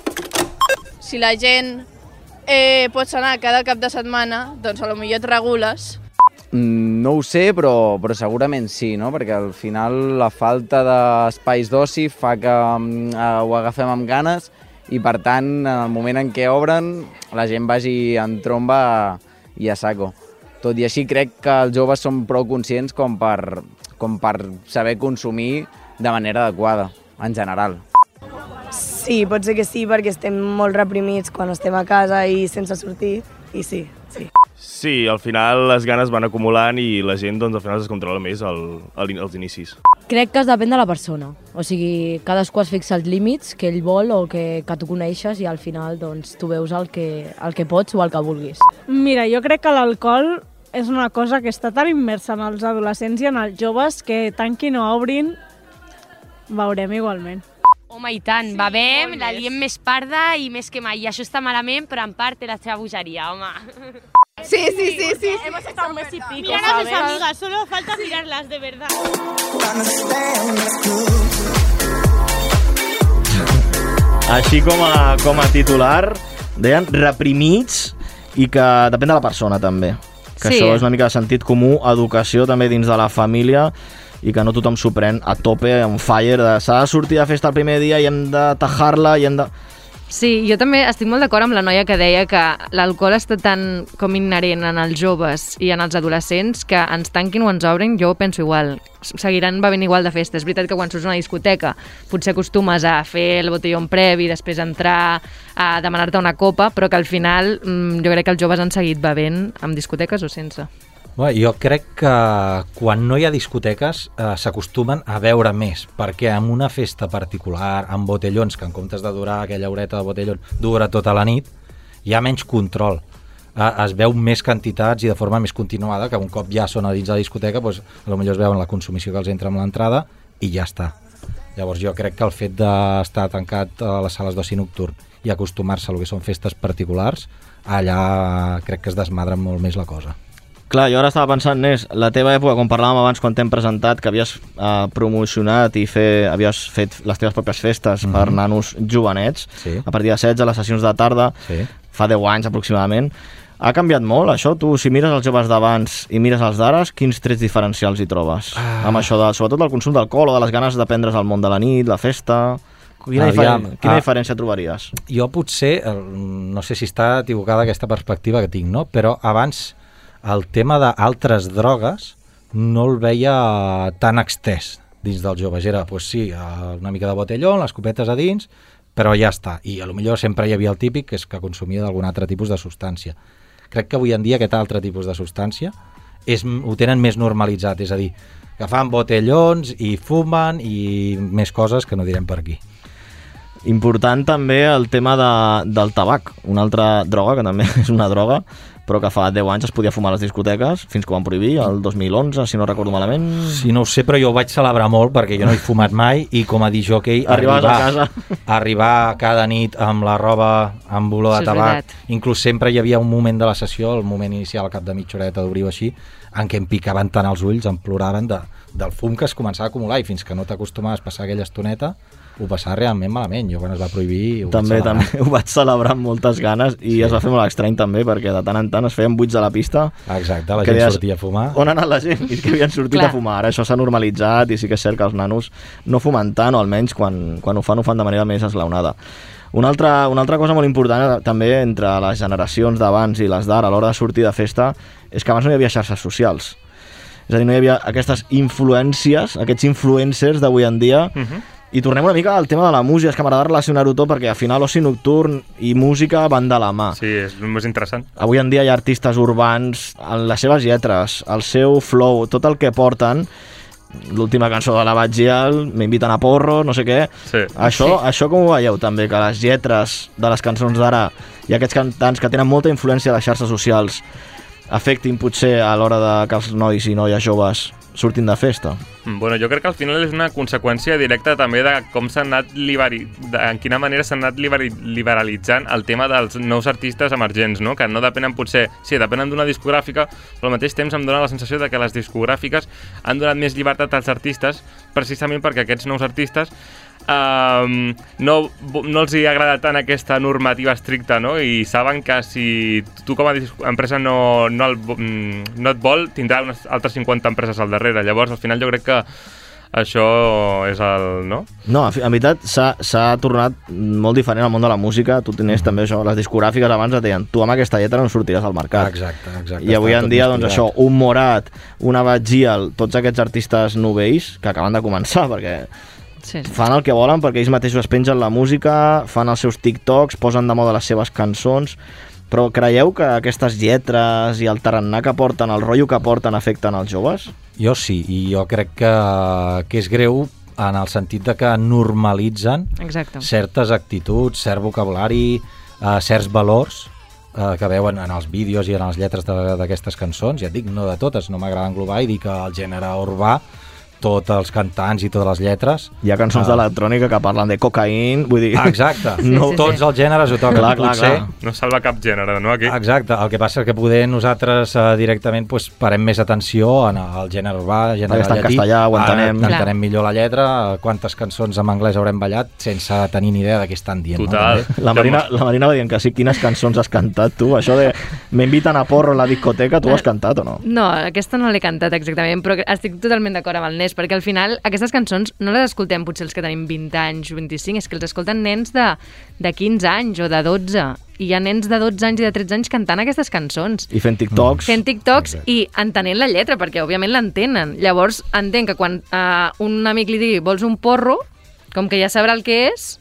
Speaker 18: Si la gent eh, pots anar cada cap de setmana, doncs a lo millor et regules.
Speaker 14: No ho sé, però, però segurament sí, no? Perquè al final la falta d'espais d'oci fa que eh, ho agafem amb ganes i per tant, en el moment en què obren, la gent vagi en tromba i a saco. Tot i així crec que els joves són prou conscients com per, com per saber consumir de manera adequada, en general.
Speaker 19: Sí, pot ser que sí, perquè estem molt reprimits quan estem a casa i sense sortir, i sí, sí.
Speaker 20: Sí, al final les ganes van acumulant i la gent doncs, al final es controla més al, al, als inicis.
Speaker 21: Crec que es depèn de la persona. O sigui, cadascú es fixa els límits que ell vol o que, que tu coneixes i al final doncs, tu veus el que, el que pots o el que vulguis.
Speaker 22: Mira, jo crec que l'alcohol és una cosa que està tan immersa en els adolescents i en els joves que tanquin o obrin, veurem igualment.
Speaker 10: Home, i tant, sí, bevem, la liem més parda i més que mai. I això està malament, però en part té la seva bogeria, home.
Speaker 23: Sí, sí, sí, sí.
Speaker 10: Hemos estado un mes y pico,
Speaker 23: Mirar a mis
Speaker 10: ¿sabes?
Speaker 23: amigas, solo falta mirarlas, de verdad.
Speaker 5: Així com a, com a titular, deien reprimits i que depèn de la persona també. Que
Speaker 6: Sí.
Speaker 5: això és una mica de sentit comú, educació també dins de la família i que no tothom s'ho pren a tope, on fire, de s'ha de sortir a festa el primer dia i hem de tajar-la i hem de...
Speaker 6: Sí, jo també estic molt d'acord amb la noia que deia que l'alcohol està tan com inherent en els joves i en els adolescents que ens tanquin o ens obrin, jo penso igual. Seguiran bevent igual de festa. És veritat que quan surts a una discoteca potser acostumes a fer el botellón previ, després entrar a demanar-te una copa, però que al final jo crec que els joves han seguit bevent amb discoteques o sense.
Speaker 4: Bé, jo crec que quan no hi ha discoteques eh, s'acostumen a beure més, perquè en una festa particular, amb botellons, que en comptes de durar aquella horeta de botellón dura tota la nit, hi ha menys control. Eh, es veu més quantitats i de forma més continuada, que un cop ja són a dins de la discoteca, doncs, potser es veuen la consumició que els entra amb l'entrada i ja està. Llavors jo crec que el fet d'estar tancat a les sales d'oci nocturn i acostumar-se a lo que són festes particulars, allà crec que es desmadra molt més la cosa.
Speaker 5: Clar, jo ara estava pensant, Nes, la teva època, com parlàvem abans quan t'hem presentat, que havies eh, promocionat i fer, havies fet les teves pròpies festes mm-hmm. per nanos jovenets,
Speaker 4: sí.
Speaker 5: a partir de setze, a les sessions de tarda,
Speaker 4: sí.
Speaker 5: fa deu anys aproximadament. Ha canviat molt això? Tu, si mires els joves d'abans i mires els d'ara, quins trets diferencials hi trobes? Ah. Amb això, de, sobretot del consum d'alcohol o de les ganes de prendre's el món de la nit, la festa... Quina,
Speaker 4: Aviam,
Speaker 5: diferen... Quina
Speaker 4: ah,
Speaker 5: diferència trobaries?
Speaker 4: Jo potser, no sé si està equivocada aquesta perspectiva que tinc, no? Però abans el tema d'altres drogues no el veia tan extès dins dels joves. Era, pues sí, una mica de botellón, les copetes a dins, però ja està. I a lo millor sempre hi havia el típic, que és que consumia d'algun altre tipus de substància. Crec que avui en dia aquest altre tipus de substància és, ho tenen més normalitzat, és a dir, que fan botellons i fumen i més coses que no direm per aquí.
Speaker 5: Important també el tema de, del tabac, una altra droga, que també és una droga, però que fa deu anys es podia fumar a les discoteques, fins que ho van prohibir, el dos mil onze, si no recordo malament.
Speaker 4: Sí, no ho sé, però jo ho vaig celebrar molt, perquè jo no he fumat mai, i com a disjockey,
Speaker 5: arribar, a casa.
Speaker 4: arribar cada nit amb la roba amb olor de tabac, inclús sempre hi havia un moment de la sessió, el moment inicial, al cap de mitja horeta d'obrir així, en què em picaven tant els ulls, em ploraven de, del fum que es començava a acumular, i fins que no t'acostumaves a passar aquella estoneta, ho passava realment malament. Jo quan es va prohibir ho
Speaker 5: també,
Speaker 4: vaig celebrar.
Speaker 5: També ho vaig celebrar amb moltes ganes i sí. Es va fer molt estrany també, perquè de tant en tant es feien buits a la pista.
Speaker 4: Exacte, la gent
Speaker 5: deies,
Speaker 4: sortia a fumar.
Speaker 5: On ha anat la gent? I que havien sortit Clar. a fumar. Ara això s'ha normalitzat i sí que és cert que els nanos no fumen tant, o almenys quan, quan ho fan, ho fan de manera més esglaonada. Una altra, una altra cosa molt important també entre les generacions d'abans i les d'ara a l'hora de sortir de festa és que abans no hi havia xarxes socials. És a dir, no hi havia aquestes influències, aquests influencers d'avui en dia. Uh-huh. I tornem una mica al tema de la música, és que m'agrada relacionar-ho tot perquè al final oci nocturn i música van de la mà.
Speaker 7: Sí, és el més interessant.
Speaker 5: Avui en dia hi ha artistes urbans, en les seves lletres, el seu flow, tot el que porten, l'última cançó de la Batgial, m'inviten a porro, no sé què.
Speaker 7: Sí.
Speaker 5: Això,
Speaker 7: sí.
Speaker 5: això com ho veieu també, que les lletres de les cançons d'ara i aquests cantants que tenen molta influència a les xarxes socials afectin potser a l'hora de que els nois i noies joves surtin de festa?
Speaker 7: Bueno, jo crec que al final és una conseqüència directa també de com s'ha anat liberi... de, en quina manera s'ha anat liberi... liberalitzant el tema dels nous artistes emergents, no? Que no depenen potser... Sí, depenen d'una discogràfica, però al mateix temps em dona la sensació de que les discogràfiques han donat més llibertat als artistes precisament perquè aquests nous artistes Um, no, no els hi agrada tant aquesta normativa estricta, no? I saben que si tu com a empresa no, no, el, no et vol, tindrà unes altres cinquanta empreses al darrere. Llavors, al final jo crec que això és el... no?
Speaker 5: No, en veritat s'ha tornat molt diferent al món de la música. Tu tenies mm. també això, les discogràfiques abans et deien tu amb aquesta lletra no sortiràs al mercat.
Speaker 4: Exacte, exacte.
Speaker 5: I avui en dia, doncs això, un Morat, una Batgial, tots aquests artistes novells que acaben de començar, perquè
Speaker 6: Sí, sí.
Speaker 5: Fan el que volen perquè ells mateixos es pengen la música, fan els seus TikToks, posen de moda les seves cançons, però creieu que aquestes lletres i el tarannà que porten, el rotllo que porten, afecten els joves?
Speaker 4: Jo sí, i jo crec que, que és greu en el sentit de que normalitzen
Speaker 6: Exacte.
Speaker 4: certes actituds, cert vocabulari, eh, certs valors eh, que veuen en els vídeos i en les lletres d'aquestes cançons. Ja et dic, no de totes, no m'agrada englobar i dir que el gènere urbà, tots els cantants i totes les lletres...
Speaker 5: Hi ha cançons uh, d'electrònica que parlen de cocaïn, vull dir...
Speaker 4: Exacte,
Speaker 5: sí, no,
Speaker 4: sí, tots sí. els gèneres ho toquen,
Speaker 5: clar, clar,
Speaker 4: potser...
Speaker 5: clar.
Speaker 7: No salva cap gènere, no, aquí?
Speaker 4: Exacte, el que passa és que poder nosaltres eh, directament pues, parem més atenció en el gènere urbà, el gènere
Speaker 5: llatí. En castellà ho entenem.
Speaker 4: Ara entenem millor la lletra, quantes cançons en anglès haurem ballat sense tenir ni idea de què estan dient.
Speaker 7: Total.
Speaker 4: No?
Speaker 5: La Marina, la Marina va dient que sí, quines cançons has cantat tu? Això de m'inviten a porro a la discoteca, tu ho has cantat o no?
Speaker 6: No, aquesta no l'he cantat exactament, però estic totalment d'acord amb el Nes, perquè al final aquestes cançons no les escoltem potser els que tenim vint anys o vint-i-cinc, és que els escolten nens de, de quinze anys o de dotze, i hi ha nens de dotze anys i de tretze anys cantant aquestes cançons.
Speaker 5: I fent TikToks.
Speaker 6: Fent TikToks i entenent la lletra, perquè òbviament l'entenen. Llavors entenc que quan uh, un amic li digui vols un porro, com que ja sabrà el que és,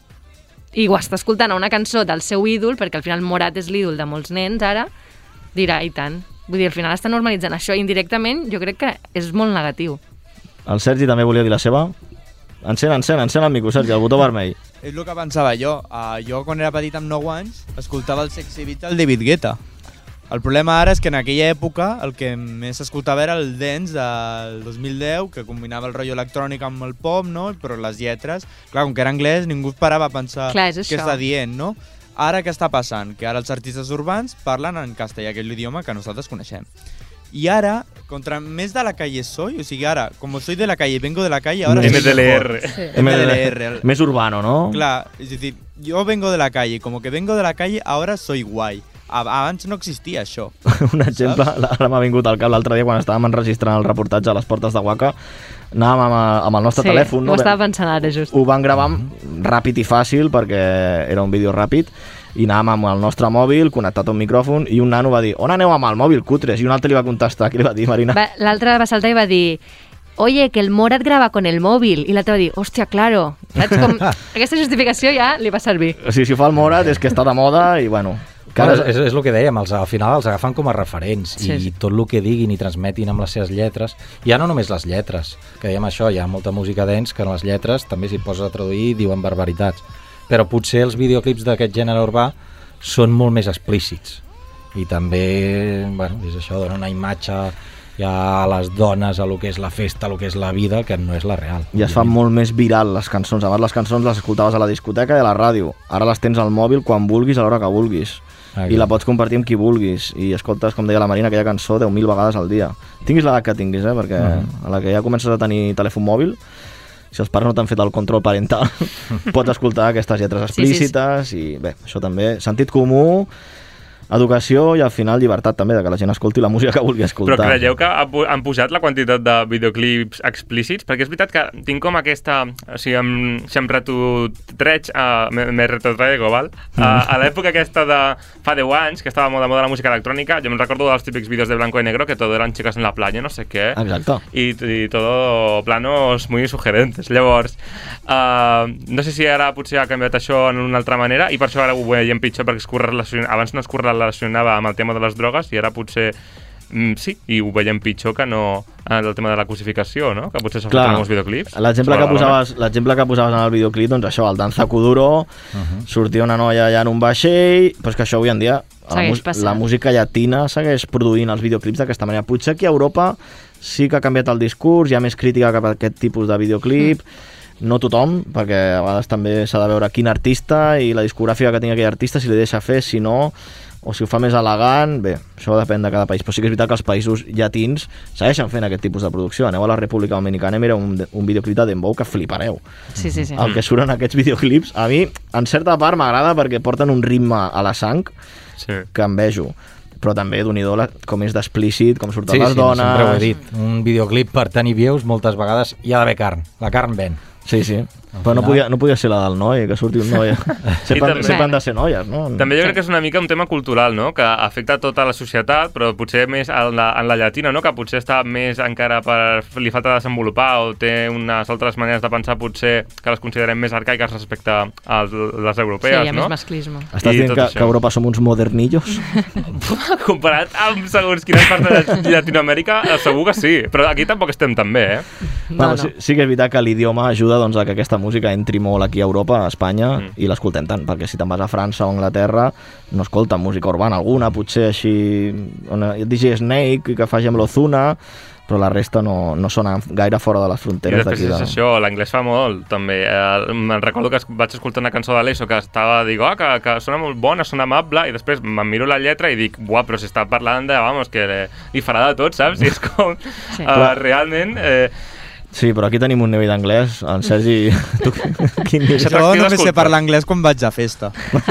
Speaker 6: i ho està escoltant a una cançó del seu ídol, perquè al final Morat és l'ídol de molts nens ara, dirà, i tant. Vull dir, al final està normalitzant això, indirectament jo crec que és molt negatiu.
Speaker 5: El Sergi també volia dir la seva. Encén, encén, encén el micro, Sergi, el botó vermell.
Speaker 8: És el que pensava jo. Uh, jo, quan era petit amb nou anys, escoltava el Sexy Beat del David Guetta. El problema ara és que en aquella època el que més escoltava era el dance del dos mil deu, que combinava el rotllo electrònic amb el pop, no? Però les lletres, clar, com que era anglès, ningú es parava a pensar
Speaker 6: clar, és
Speaker 8: què
Speaker 6: això.
Speaker 8: està dient, no? Ara què està passant? Que ara els artistes urbans parlen en castellà, que és l'idioma que nosaltres coneixem. I ara, contra més de la calle soy, o sigui, ara, com soy de la calle, vengo de la calle, ahora...
Speaker 7: M D L R.
Speaker 8: Sí. M D L R.
Speaker 5: Més urbano, no?
Speaker 8: Clar, és a dir, jo vengo de la calle, como que vengo de la calle, ahora soy guay. Abans no existia això.
Speaker 5: Un exemple, saps? Ara m'ha vingut al cap l'altre dia quan estàvem enregistrant el reportatge a les portes de Waka, anàvem amb, amb el nostre
Speaker 6: sí,
Speaker 5: telèfon.
Speaker 6: No? Ho estava pensant ara, just.
Speaker 5: Ho van gravar ràpid i fàcil perquè era un vídeo ràpid, i anàvem amb el nostre mòbil connectat a un micròfon i un nano va dir, on aneu amb el mòbil, cutres? I un altre li va contestar, què li va dir, Marina?
Speaker 6: L'altre va saltar i va dir, oye, que el Morat grava con el mòbil. I l'altre va dir, hòstia, claro. Saps com... Aquesta justificació ja li va servir.
Speaker 5: O sigui, si ho fa el Morat és que està de moda i, bueno...
Speaker 4: Bueno, és, és el que dèiem, els, al final els agafen com a referents sí, i
Speaker 6: sí.
Speaker 4: tot el que diguin i transmetin amb les seves lletres, ja no només les lletres, que dèiem això, hi ha molta música dance que en les lletres també s'hi posa a traduir i diuen barbaritats, però potser els videoclips d'aquest gènere urbà són molt més explícits i també, bueno, és això, dona una imatge ja a les dones, a lo que és la festa, a lo que és la vida, que no és la real.
Speaker 5: I es fan molt més viral les cançons. Abans les cançons les escoltaves a la discoteca i a la ràdio. Ara les tens al mòbil quan vulguis, a l'hora que vulguis. Ah, i la pots compartir amb qui vulguis. I escoltes, com deia la Marina, aquella cançó deu mil vegades al dia. Tinguis l'edat que tinguis, eh? Perquè uh-huh. a la que ja comences a tenir telèfon mòbil, si els pares no t'han fet el control parental, pots escoltar aquestes lletres explícites sí, sí, sí. i bé, això també, sentit comú, educació i al final llibertat també, de que la gent escolti la música que vulgui escoltar.
Speaker 7: Però creieu que han pujat la quantitat de videoclips explícits? Perquè és veritat que tinc com aquesta... O sigui, em, si em retotreig, uh, me, me retrotraigo, val? Uh, a l'època aquesta de fa deu anys, que estava molt de moda la música electrònica, jo em recordo dels típics vídeos de blanco y negro, que todo eran chicas en la playa, no sé què.
Speaker 5: Exacto.
Speaker 7: I, i todo planos muy sugerentes. Llavors, uh, no sé si ara potser ha canviat això en una altra manera, i per això ara ho veiem pitjor, perquè es correlaciona, abans no es correlacionava amb el tema de les drogues, i ara potser mm, sí, i ho veiem pitjor que no en el tema de la cosificació, no? Que potser s'ha fet en molts videoclips.
Speaker 5: L'exemple que, posaves, l'exemple que posaves en el videoclip, doncs això, el Danza Kuduro, uh-huh. sortia una noia allà en un vaixell, però és que això avui en dia la, la música llatina segueix produint els videoclips d'aquesta manera. Potser aquí a Europa sí que ha canviat el discurs, hi ha més crítica cap a aquest tipus de videoclip, mm. no tothom, perquè a vegades també s'ha de veure quin artista i la discogràfica que tingui aquell artista, si li deixa fer, si no, o si ho fa més elegant, bé, això depèn de cada país, però sí que és veritat que els països llatins segueixen fent aquest tipus de producció. Aneu a la República Dominicana i mireu un, un videoclip de Dembow que flipareu.
Speaker 6: Sí, sí, sí.
Speaker 5: El que surten aquests videoclips, a mi, en certa part m'agrada perquè porten un ritme a la sang sí. que em vejo. Però també, d'un-i-do, com és d'explícit, com surten
Speaker 4: sí,
Speaker 5: les
Speaker 4: sí,
Speaker 5: dones...
Speaker 4: sempre ho he dit. Un videoclip per tenir views, moltes vegades hi ha d'haver carn. La carn ven.
Speaker 5: Sí, sí. Però no podia, no podia ser la del noi, que surti un noi. Sempre,
Speaker 7: també-
Speaker 5: sempre han de ser noies, no?
Speaker 7: També jo crec que és una mica un tema cultural, no? Que afecta tota la societat, però potser més en la, en la llatina, no? Que potser està més encara per... li falta desenvolupar o té unes altres maneres de pensar potser que les considerem més arcaiques respecte a les europees,
Speaker 6: Sí, hi ha
Speaker 7: no?
Speaker 6: més masclisme.
Speaker 5: Estàs
Speaker 7: I
Speaker 5: dient
Speaker 7: tot
Speaker 5: que,
Speaker 7: això.
Speaker 5: que a Europa som uns modernillos?
Speaker 7: Comparat amb segons quines parts de Llatinoamèrica, segur que sí. Però aquí tampoc estem tan bé, eh?
Speaker 5: Bueno, sí, sí que és veritat que l'idioma ajuda doncs, a que aquesta música entri molt aquí a Europa, a Espanya, mm. i l'escoltem tant, perquè si te'n vas a França o Anglaterra no escolten música urbana alguna, potser així una, D J Snake que faci amb l'Ozuna, però la resta no, no sona gaire fora de les
Speaker 7: I
Speaker 5: fronteres
Speaker 7: després
Speaker 5: d'aquí.
Speaker 7: és
Speaker 5: De...
Speaker 7: això, l'anglès fa molt, també. Eh, me'n recordo que es- vaig escoltar una cançó de l'E S O que estava, dic, oh, que, que sona molt bona, sona amable, i després me'n miro la lletra i dic, buah, però si està parlant de, vamos, que li, li farà de tot, saps? I és com,
Speaker 5: Sí.
Speaker 7: eh,
Speaker 5: Però-
Speaker 7: realment... Eh,
Speaker 5: Sí, però aquí tenim un nivell d'anglès. En Sergi... Tu, quin nivell?
Speaker 8: Jo només sé parlar anglès quan vaig a festa.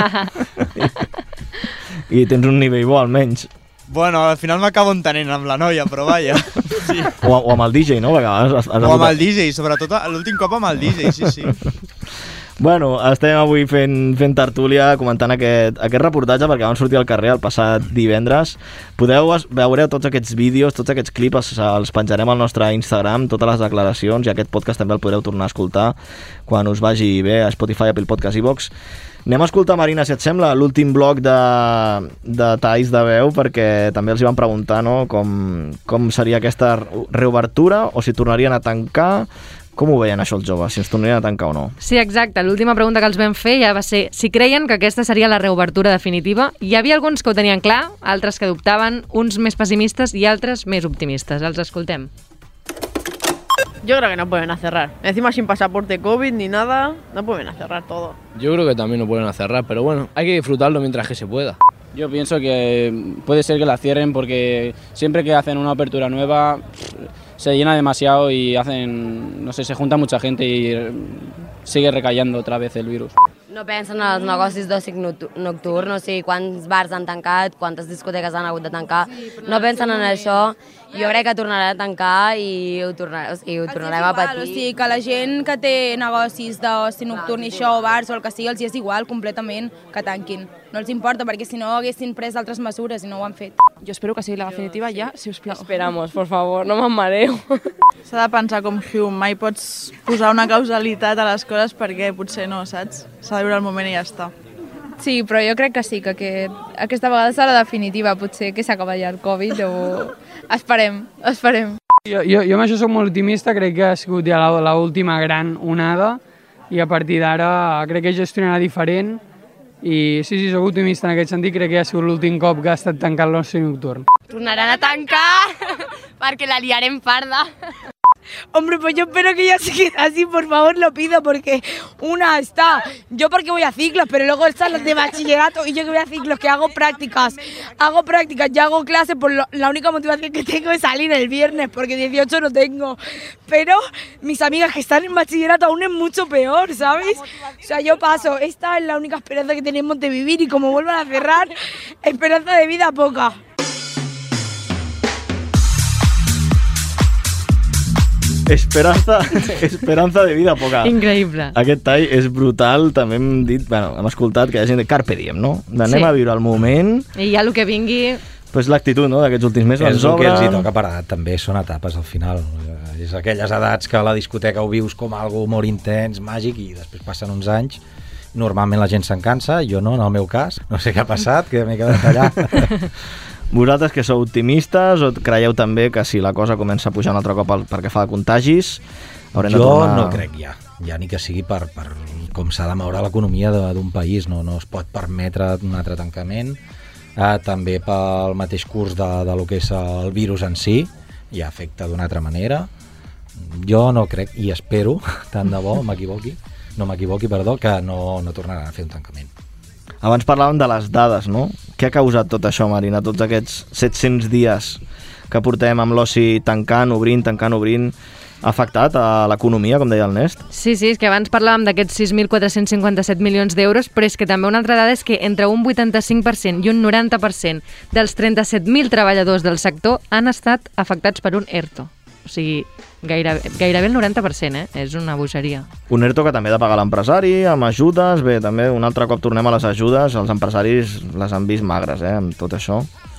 Speaker 5: I tens un nivell bo, almenys.
Speaker 8: Bueno, al final m'acabo entenent amb la noia, però vaja. Sí.
Speaker 5: O, o amb el D J, no? Perquè has, has, has
Speaker 8: O amb el D J, sobretot l'últim cop amb el D J, sí, sí.
Speaker 5: Bueno, estem avui fent, fent tertúlia, comentant aquest, aquest reportatge perquè vam sortir al carrer el passat divendres. Podeu es- veure tots aquests vídeos, tots aquests clips, els, els penjarem al nostre Instagram, totes les declaracions, i aquest podcast també el podreu tornar a escoltar quan us vagi bé a Spotify, Apple Podcast i Vox. Anem a escoltar, Marina, si et sembla, l'últim bloc de, de talls de veu, perquè també els hi van preguntar, no?, com, com seria aquesta reobertura o si tornarien a tancar. Com ho veien això els joves, si ens tornarien a tancar o no?
Speaker 6: Sí, exacte. L'última pregunta que els vam fer ja va ser si creien que aquesta seria la reobertura definitiva. Hi havia alguns que ho tenien clar, altres que dubtaven, uns més pessimistes i altres més optimistes. Els escoltem.
Speaker 1: Yo creo que no pueden a cerrar. Encima sin pasaporte COVID ni nada, no pueden a cerrar todo.
Speaker 2: Yo creo que también no pueden cerrar, pero bueno, hay que disfrutarlo mientras que se pueda. Yo pienso que puede ser que la cierren porque siempre que hacen una apertura nueva se llena demasiado y hacen, no sé, se junta mucha gente y sigue recayendo otra vez el virus.
Speaker 17: No pensen en els negocis d'oci noctu- nocturn, o sigui, quants bars han tancat, quantes discoteques han hagut de tancar. No pensen en això. Jo crec que tornarà a tancar i ho, tornar, o sigui, ho tornarem a
Speaker 9: igual,
Speaker 17: patir.
Speaker 9: o sigui, que la gent que té negocis d'oci nocturn i això, o bars o el que sigui, els hi és igual completament que tanquin. No els importa, perquè si no haguessin pres altres mesures i no ho han fet.
Speaker 3: Yo espero que sigui la definitiva ja, si us plau.
Speaker 1: Esperamos, por favor, no me'n mareo.
Speaker 3: S'ha de pensar com Hume, mai pots posar una causalitat a les coses perquè potser no, saps? S'ha de viure el moment i ja està.
Speaker 24: Sí, però jo crec que sí, que aquest, aquesta vegada serà la definitiva. Potser que s'acaba ja el Covid o... Esperem, esperem.
Speaker 25: Jo, jo, jo amb això soc molt optimista, crec que ha sigut ja l'última gran onada i a partir d'ara crec que gestionarà diferent i sí, sí, soc optimista en aquest sentit, crec que ha sigut l'últim cop que ha estat tancat l'oci nocturn.
Speaker 10: Tornaran a tancar perquè la liarem parda.
Speaker 9: Hombre, pues yo espero que ya se quede así, por favor, lo pido, porque una está, yo porque voy a ciclos, pero luego están los de bachillerato y yo que voy a ciclos, que hago prácticas, hago prácticas, yo hago clases, por lo, la única motivación que tengo es salir el viernes, porque dieciocho no tengo, pero mis amigas que están en bachillerato aún es mucho peor, ¿sabes? O sea, yo paso, esta es la única esperanza que tenemos de vivir y como vuelvan a cerrar, esperanza de vida poca.
Speaker 5: Esperanza, esperanza de vida poca.
Speaker 6: Increïble.
Speaker 5: Aquest tall és brutal, també hem dit, bueno, hem escoltat que hi ha gent de Carpe Diem, no? D'anem
Speaker 6: Sí.
Speaker 5: a viure el moment,
Speaker 6: I ja el que vingui...
Speaker 5: pues l'actitud, no?, d'aquests últims mesos.
Speaker 4: És
Speaker 5: ens
Speaker 4: el que els hi
Speaker 5: obren.
Speaker 4: toca per edat, també són etapes al final. És aquelles edats que a la discoteca ho vius com algo molt intens, màgic, i després passen uns anys. Normalment la gent se'n cansa, jo no, en el meu cas. No sé què ha passat, que m'he quedat allà.
Speaker 5: Vosaltres que sou optimistes o creieu també que si la cosa comença a pujar un altre cop pel- perquè fa de contagis, haurem de
Speaker 4: Jo
Speaker 5: tornar...
Speaker 4: no crec ja, ja ni que sigui per, per com s'ha de moure l'economia de- d'un país, no, no es pot permetre un altre tancament, eh, també pel mateix curs de, de lo que és el virus en si, ja afecta d'una altra manera. Jo no crec, i espero, tant de bo, m'equivoqui, no m'equivoqui, perdó, que no, no tornaran a fer un tancament.
Speaker 5: Abans parlàvem de les dades, no? Què ha causat tot això, Marina? Tots aquests set-cents dies que portem amb l'oci tancant, obrint, tancant, obrint, ha afectat a l'economia, com deia el Nest?
Speaker 6: Sí, sí, és que abans parlàvem d'aquests sis mil quatre-cents cinquanta-set milions d'euros, però és que també una altra dada és que entre un vuitanta-cinc per cent i un noranta per cent dels trenta-set mil treballadors del sector han estat afectats per un ERTO. O sigui, gairebé, gairebé el noranta per cent, eh? És una bogeria.
Speaker 5: Un ERTO que també ha de pagar l'empresari, amb ajudes. Bé, també un altre cop tornem a les ajudes. Els empresaris les han vist magres, eh, amb tot això.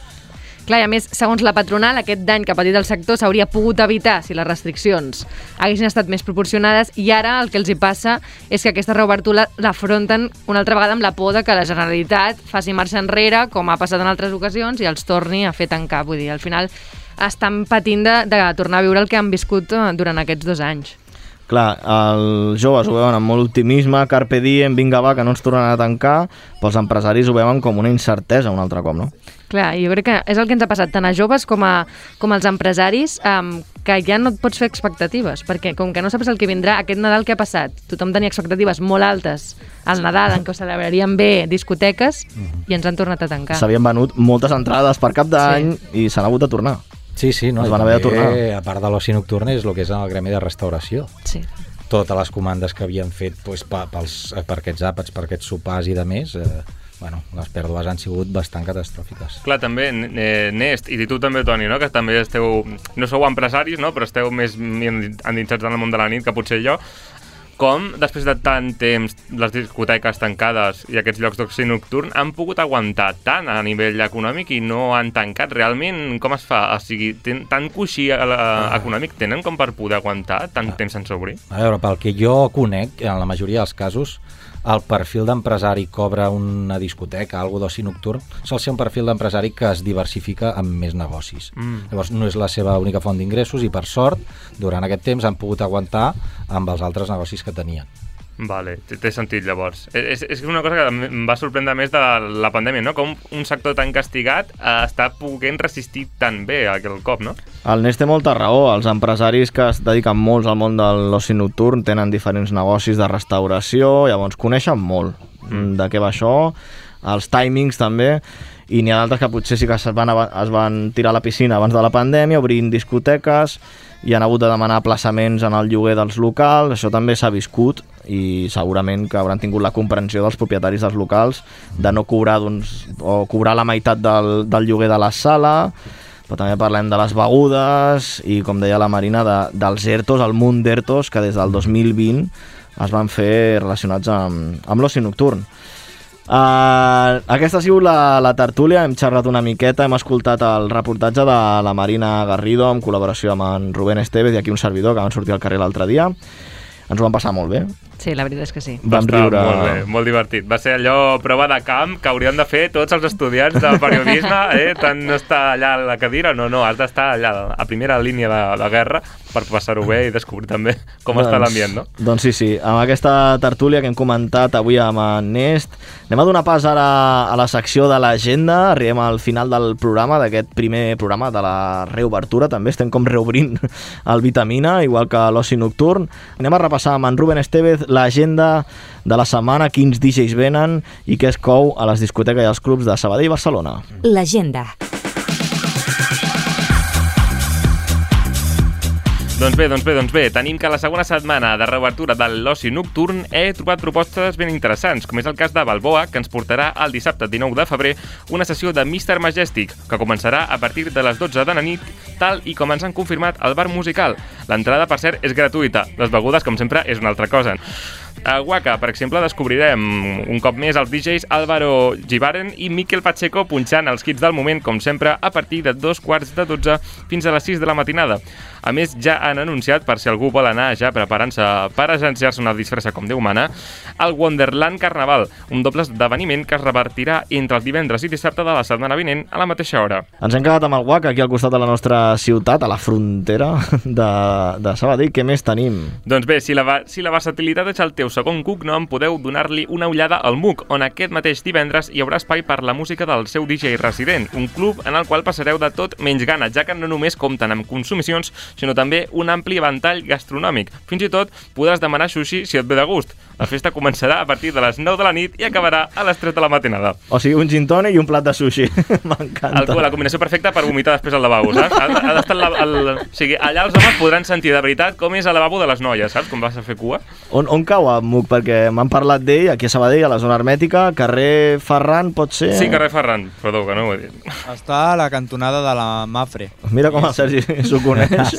Speaker 6: Clar, i a més, segons la patronal, aquest dany que ha patit el sector s'hauria pogut evitar si les restriccions haguessin estat més proporcionades, i ara el que els hi passa és que aquesta reobertura l'afronten una altra vegada amb la por de que la Generalitat faci marxa enrere, com ha passat en altres ocasions, i els torni a fer tancar. Vull dir, al final estan patint de, de tornar a viure el que han viscut durant aquests dos anys.
Speaker 5: Clar, els joves ho veuen amb molt optimisme, carpe diem, vinga va, que no ens tornaran a tancar, però els empresaris ho veuen com una incertesa un altre cop, no?
Speaker 6: Clar, jo crec que és el que ens ha passat tant a joves com a, com als empresaris, um, que ja no et pots fer expectatives, perquè com que no saps el que vindrà, aquest Nadal que ha passat? Tothom tenia expectatives molt altes al Nadal, en què ho celebrarien bé discoteques, mm-hmm. i ens han tornat a tancar.
Speaker 5: S'havien venut moltes entrades per cap d'any, sí. i s'han hagut de tornar.
Speaker 4: Sí, sí, no?
Speaker 5: Es van haver de tornar.
Speaker 4: A part de l'oci nocturn és el que és el gremi de restauració.
Speaker 6: Sí.
Speaker 4: Totes les comandes que havien fet pues, per, pels, per aquests àpats, per aquests sopars i de més, eh, bueno, les pèrdues han sigut bastant catastròfiques.
Speaker 7: Clar, també, eh, Nest, i tu també, Toni, no? Que també esteu, no sou empresaris, no? Però esteu més endinsats en el món de la nit que potser jo. Com, després de tant temps, les discoteques tancades i aquests llocs d'oci nocturn han pogut aguantar tant a nivell econòmic i no han tancat? Realment, com es fa? O sigui, ten, tant coixí eh, econòmic tenen com per poder aguantar tant temps sense obrir?
Speaker 4: A veure, pel que jo conec, en la majoria dels casos, el perfil d'empresari que obre una discoteca, algo d'oci nocturn, sol ser un perfil d'empresari que es diversifica amb més negocis. Mm. Llavors no és la seva única font d'ingressos i, per sort, durant aquest temps han pogut aguantar amb els altres negocis que tenien.
Speaker 7: Vale, té sentit llavors. És, és una cosa que em va sorprendre més de la pandèmia, no? Com un sector tan castigat eh, està poguent resistir tan bé aquell cop, no?
Speaker 5: El Nest té molta raó. Els empresaris que es dediquen molts al món de l'oci nocturn tenen diferents negocis de restauració, llavors coneixen molt mm. de què va això, els timings també, i n'hi ha d'altres que potser sí que es van, es van tirar a la piscina abans de la pandèmia, obrint discoteques, i han hagut de demanar aplaçaments en el lloguer dels locals. Això també s'ha viscut i segurament que hauran tingut la comprensió dels propietaris dels locals de no cobrar, doncs, o cobrar la meitat del, del lloguer de la sala, però també parlem de les begudes i, com deia la Marina, de, dels ERTOs, el munt d'ERTOs que des del dos mil vint es van fer relacionats amb, amb l'oci nocturn. Uh, aquesta ha sigut la, la tertúlia, hem xerrat una miqueta, hem escoltat el reportatge de la Marina Garrido en col·laboració amb en Rubén Estevez i aquí un servidor que van sortir al carrer l'altre dia. Ens ho vam passar molt bé.
Speaker 6: Sí, la veritat és que sí.
Speaker 7: Vam riure... Molt bé, molt divertit. Va ser allò prova de camp que haurien de fer tots els estudiants de periodisme, eh? Tant no estar allà a la cadira, no, no, has d'estar allà a primera línia de, de guerra per passar-ho bé i descobrir també com doncs, està l'ambient, no?
Speaker 5: Doncs sí, sí. Amb aquesta tertúlia que hem comentat avui amb en Nest, anem a donar pas ara a la secció de l'agenda. Arribem al final del programa, d'aquest primer programa de la reobertura. També estem com reobrint el Vitamina, igual que l'oci nocturn. Anem a repassar amb en Rubén Estevez l'agenda de la setmana, quins D Js venen i què es cou a les discoteques i als clubs de Sabadell i Barcelona.
Speaker 11: L'agenda.
Speaker 7: Doncs bé, doncs bé, doncs bé, tenim que a la segona setmana de reobertura de l'oci nocturn he trobat propostes ben interessants, com és el cas de Balboa, que ens portarà el dissabte dinou de febrer una sessió de mister Majestic, que començarà a partir de les dotze de la nit, tal i com ens han confirmat al bar musical. L'entrada, per cert, és gratuïta. Les begudes, com sempre, és una altra cosa. A Waka, per exemple, descobrirem un cop més els D Js Álvaro Gibaren i Miquel Pacheco punxant els hits del moment, com sempre, a partir de dos quarts de dotze fins a les sis de la matinada. A més, ja han anunciat, per si algú vol anar ja preparant-se per agenciar-se una disfressa com Déu mana, el Wonderland Carnaval, un doble esdeveniment que es revertirà entre el divendres i dissabte de la setmana vinent a la mateixa hora.
Speaker 5: Ens hem quedat amb el Waka, aquí al costat de la nostra ciutat, a la frontera de, de Sabadell. Què més tenim?
Speaker 7: Doncs bé, si la, si la versatilitat és el teu segon cognom, podeu donar-li una ullada al M U C, on aquest mateix divendres hi haurà espai per la música del seu D J resident, un club en el qual passareu de tot menys gana, ja que no només compten amb consumicions, sinó també un ampli ventall gastronòmic. Fins i tot podràs demanar sushi si et ve de gust. La festa començarà a partir de les nou de la nit i acabarà a les tres de la matinada.
Speaker 5: O sigui, un gin tònic i un plat de sushi. M'encanta.
Speaker 7: La combinació perfecta per vomitar després al lavabo, saps? Ha, ha d'estar el, el... O sigui, allà els homes podran sentir de veritat com és el lavabo de les noies, saps? Com vas a fer cua.
Speaker 5: On, on cau el M U C? Perquè m'han parlat d'ell aquí a Sabadell, a la zona hermètica, carrer Ferran, pot ser?
Speaker 7: Sí, carrer Ferran, perdó, que no ho he dit.
Speaker 8: Està a la cantonada de la Mafre.
Speaker 5: Mira com el Sergi s'ho coneix.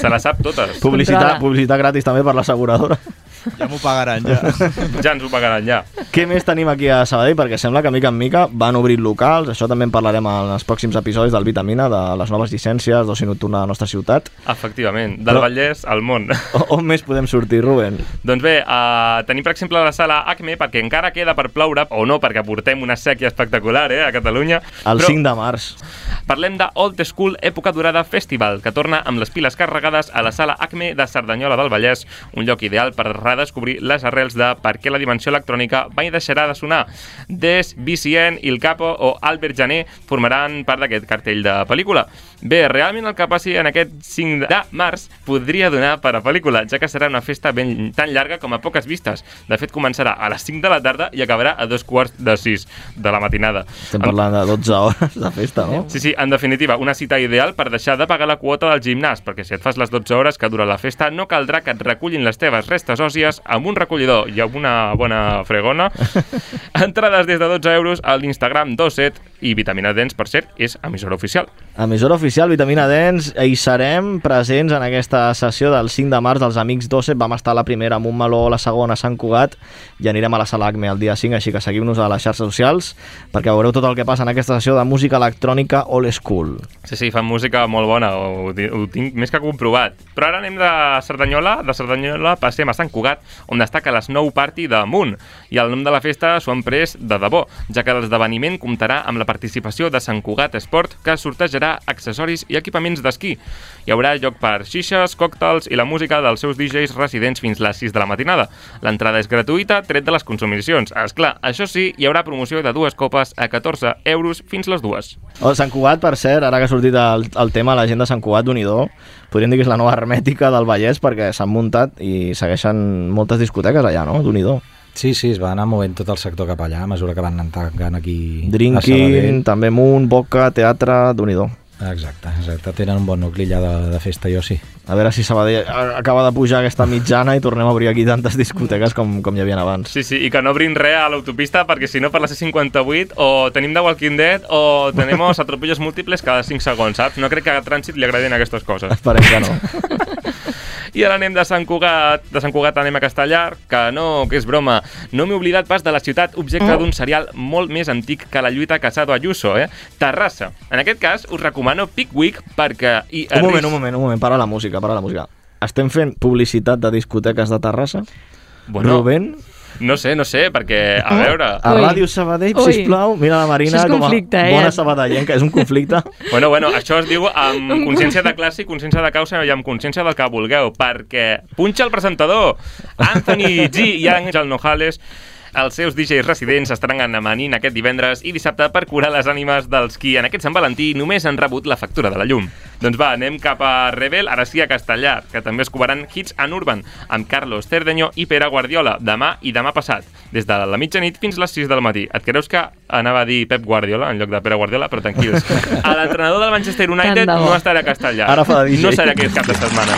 Speaker 7: Se la sap totes.
Speaker 5: Publicitat, publicitat gratis també per l'asseguradora.
Speaker 8: Ja m'ho pagaran, ja.
Speaker 7: Ja ens ho pagaran, ja.
Speaker 5: Què més tenim aquí a Sabadell? Perquè sembla que mica en mica van obrir locals, això també en parlarem en els pròxims episodis del Vitamina, de les noves llicències d'oci nocturn a la nostra ciutat.
Speaker 7: Efectivament, del
Speaker 5: Però...
Speaker 7: Vallès al món.
Speaker 5: On més podem sortir, Rubén?
Speaker 7: Doncs bé, uh, tenim per exemple la sala Acme, perquè encara queda per ploure, o no, perquè portem una sèquia espectacular eh, a Catalunya.
Speaker 5: El
Speaker 7: Però...
Speaker 5: cinc de març.
Speaker 7: Parlem de Old School Època Dorada Festival, que torna amb les piles carregades a la sala Acme de Cerdanyola del Vallès, un lloc ideal per redescobrir les arrels de per què la dimensió electrònica mai deixarà de sonar. Des, B C N, Il Capo o Albert Jané formaran part d'aquest cartell de pel·lícula. Bé, realment el que passi en aquest cinc de març podria donar per a pel·lícula, ja que serà una festa ben tan llarga com a poques vistes. De fet, començarà a les cinc de la tarda i acabarà a dos quarts de sis de la matinada.
Speaker 5: Estem parlant de dotze hores de festa, no?
Speaker 7: Sí, sí, en definitiva, una cita ideal per deixar de pagar la quota del gimnàs, perquè si et fas les dotze hores que dura la festa, no caldrà que et recullin les teves restes òssies amb un recollidor i amb una bona fregona. Entrades des de dotze euros a l'Instagram Doset i Vitamina Dens, per cert, és emissora oficial.
Speaker 5: Emissora oficial, Vitamina Dens, hi serem presents en aquesta sessió del cinc de març dels Amics Doset. Vam estar la primera a Montmeló, la segona a Sant Cugat i anirem a la sala Acme el dia cinc, així que seguiu-nos a les xarxes socials perquè veureu tot el que passa en aquesta sessió de música electrònica old school.
Speaker 7: Sí, sí, fan música molt bona, ho, ho tinc més que comprovat. Però ara anem de Cerdanyola, de Cerdanyola passem a Sant Cugat, on destaca l'Snow Party de Munt, i el nom de la festa s'ho han pres de debò, ja que l'esdeveniment comptarà amb la participació de Sant Cugat Esport, que sortejarà accessoris i equipaments d'esquí. Hi haurà lloc per xixes, còctels i la música dels seus D Js residents fins les sis de la matinada. L'entrada és gratuïta, tret de les consumicions. Esclar, això sí, hi haurà promoció de dues copes a catorze euros fins les dues.
Speaker 5: Oh, Sant Cugat, per cert, ara que ha sortit el, el tema, la gent de Sant Cugat d'Unidó, podríem dir que és la nova hermètica del Vallès perquè s'han muntat i segueixen moltes discoteques allà, no?, d'Unidó.
Speaker 4: Sí, sí, es va anar movent tot el sector cap allà a mesura que van anar tancant aquí
Speaker 5: Drinking, també Munt, Boca, Teatre, d'Unidó.
Speaker 4: Exacte, exacte, tenen un bon nucli allà de, de festa, jo sí.
Speaker 5: A veure si Sabadell acaba de pujar aquesta mitjana i tornem a obrir aquí tantes discoteques com, com hi havia abans.
Speaker 7: Sí, sí, i que no obrin res a l'autopista perquè si no per la C cinquanta-vuit o tenim The Walking Dead o tenemos atropellos múltiples cada cinc segons, saps? No crec que a trànsit li agradin aquestes coses.
Speaker 5: Esperem que no.
Speaker 7: I ara anem de Sant Cugat, de Sant Cugat anem a Castellar, que no, que és broma. No m'he oblidat pas de la ciutat objecte d'un serial molt més antic que la lluita Casado-Ayuso, eh? Terrassa. En aquest cas, us recomano Pickwick perquè... Hi
Speaker 5: un moment, un moment, un moment, para la música, para la música. Estem fent publicitat de discoteques de Terrassa?
Speaker 7: Bueno,
Speaker 5: Rubén?
Speaker 7: No sé, no sé, perquè, a veure...
Speaker 5: A Ràdio Sabadell, sisplau, mira la Marina com a bona sabadellenca, és un conflicte.
Speaker 7: Bueno, bueno, això es diu amb consciència de classe i consciència de causa i amb consciència del que vulgueu, perquè punxa el presentador, Anthony G i Àngel Nojales, els seus D Js residents estaran amanint aquest divendres i dissabte per curar les ànimes dels qui en aquest Sant Valentí només han rebut la factura de la llum. Doncs va, anem cap a Rebel, ara sí a Castellar, que també es cobraran Hits and Urban, amb Carlos Cerdeño i Pere Guardiola, demà i demà passat, des de la mitjanit fins les sis del matí. Et creus que anava a dir Pep Guardiola en lloc de Pere Guardiola? Però tranquils. L'entrenador del Manchester United no estarà a Castellar.
Speaker 5: Ara fa de D J.
Speaker 7: No serà aquest cap de setmana.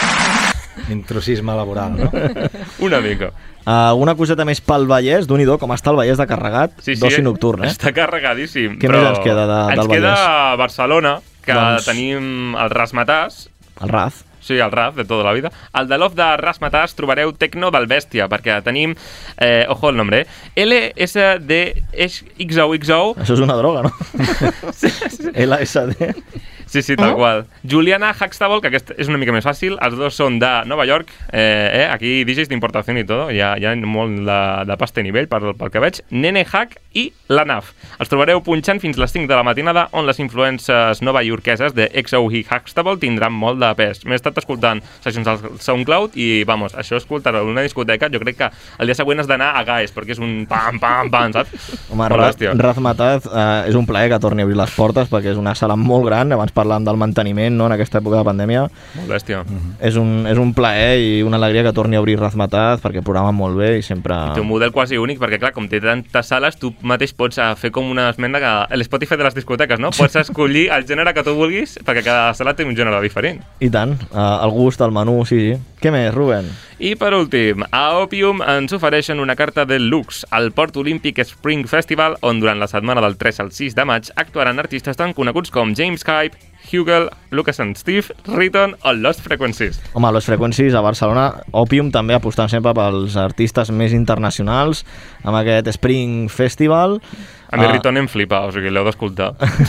Speaker 4: Intrusisme laboral, no?
Speaker 7: Una mica.
Speaker 5: Uh, una coseta més pel Vallès, d'un i do, com està el Vallès de carregat,
Speaker 7: sí, sí,
Speaker 5: d'oci nocturn, eh?
Speaker 7: Està carregadíssim.
Speaker 5: Què
Speaker 7: però
Speaker 5: més ens queda de,
Speaker 7: ens
Speaker 5: del Vallès?
Speaker 7: Ens queda Barcelona, que
Speaker 5: doncs...
Speaker 7: tenim el Razzmatazz.
Speaker 5: El Raz.
Speaker 7: Sí, el Raz, de tota la vida. Al de l'off de Razzmatazz trobareu Tecno del Bèstia, perquè tenim, eh, ojo el nombre, eh? L S D X O X O.
Speaker 5: Això és una droga, no?
Speaker 7: Sí, sí.
Speaker 5: L S D...
Speaker 7: Sí, sí, tal qual. Juliana Huxtable, que aquest és una mica més fàcil, els dos són de Nova York, eh, eh, aquí D Js d'importació i tot, hi ha, hi ha molt de, de pasta a nivell pel, pel que veig, Nene Hack i la N A F. Els trobareu punxant fins les cinc de la matinada, on les influències novaiorqueses de X O i Huxtable tindran molt de pes. M'he estat escoltant sessions al SoundCloud i, vamos, això escoltar en una discoteca, jo crec que el dia següent has d'anar a Gaes, perquè és un pam, pam, pam, saps?
Speaker 5: Home, Razzmatazz eh, és un plaer que torni a obrir les portes, perquè és una sala molt gran, abans parlàvem del manteniment, no?, en aquesta època de pandèmia.
Speaker 7: Molt bèstia.
Speaker 5: Mm-hmm. És, un, és un plaer i una alegria que torni a obrir Razzmatazz, perquè programa molt bé i sempre...
Speaker 7: I té un model quasi únic, perquè clar, com té tantes sales, tu mateix pots fer com una esmena que l'Spotify de les discoteques, no? Pots escollir el gènere que tu vulguis, perquè cada sala té un gènere diferent.
Speaker 5: I tant, uh, el gust, el menú, sí, sí. Què més, Rubén?
Speaker 7: I per últim, a Opium ens ofereixen una carta de luxe al Port Olímpic Spring Festival, on durant la setmana del tres al sis de maig actuaran artistes tan coneguts com James Hype, Hugel, Lucas and Steve, Riton o Lost Frequencies.
Speaker 5: Home, Lost Frequencies a Barcelona, Opium també apostant sempre pels artistes més internacionals, amb aquest Spring Festival.
Speaker 7: A mi Riton em flipa, o sigui, l'heu d'escoltar.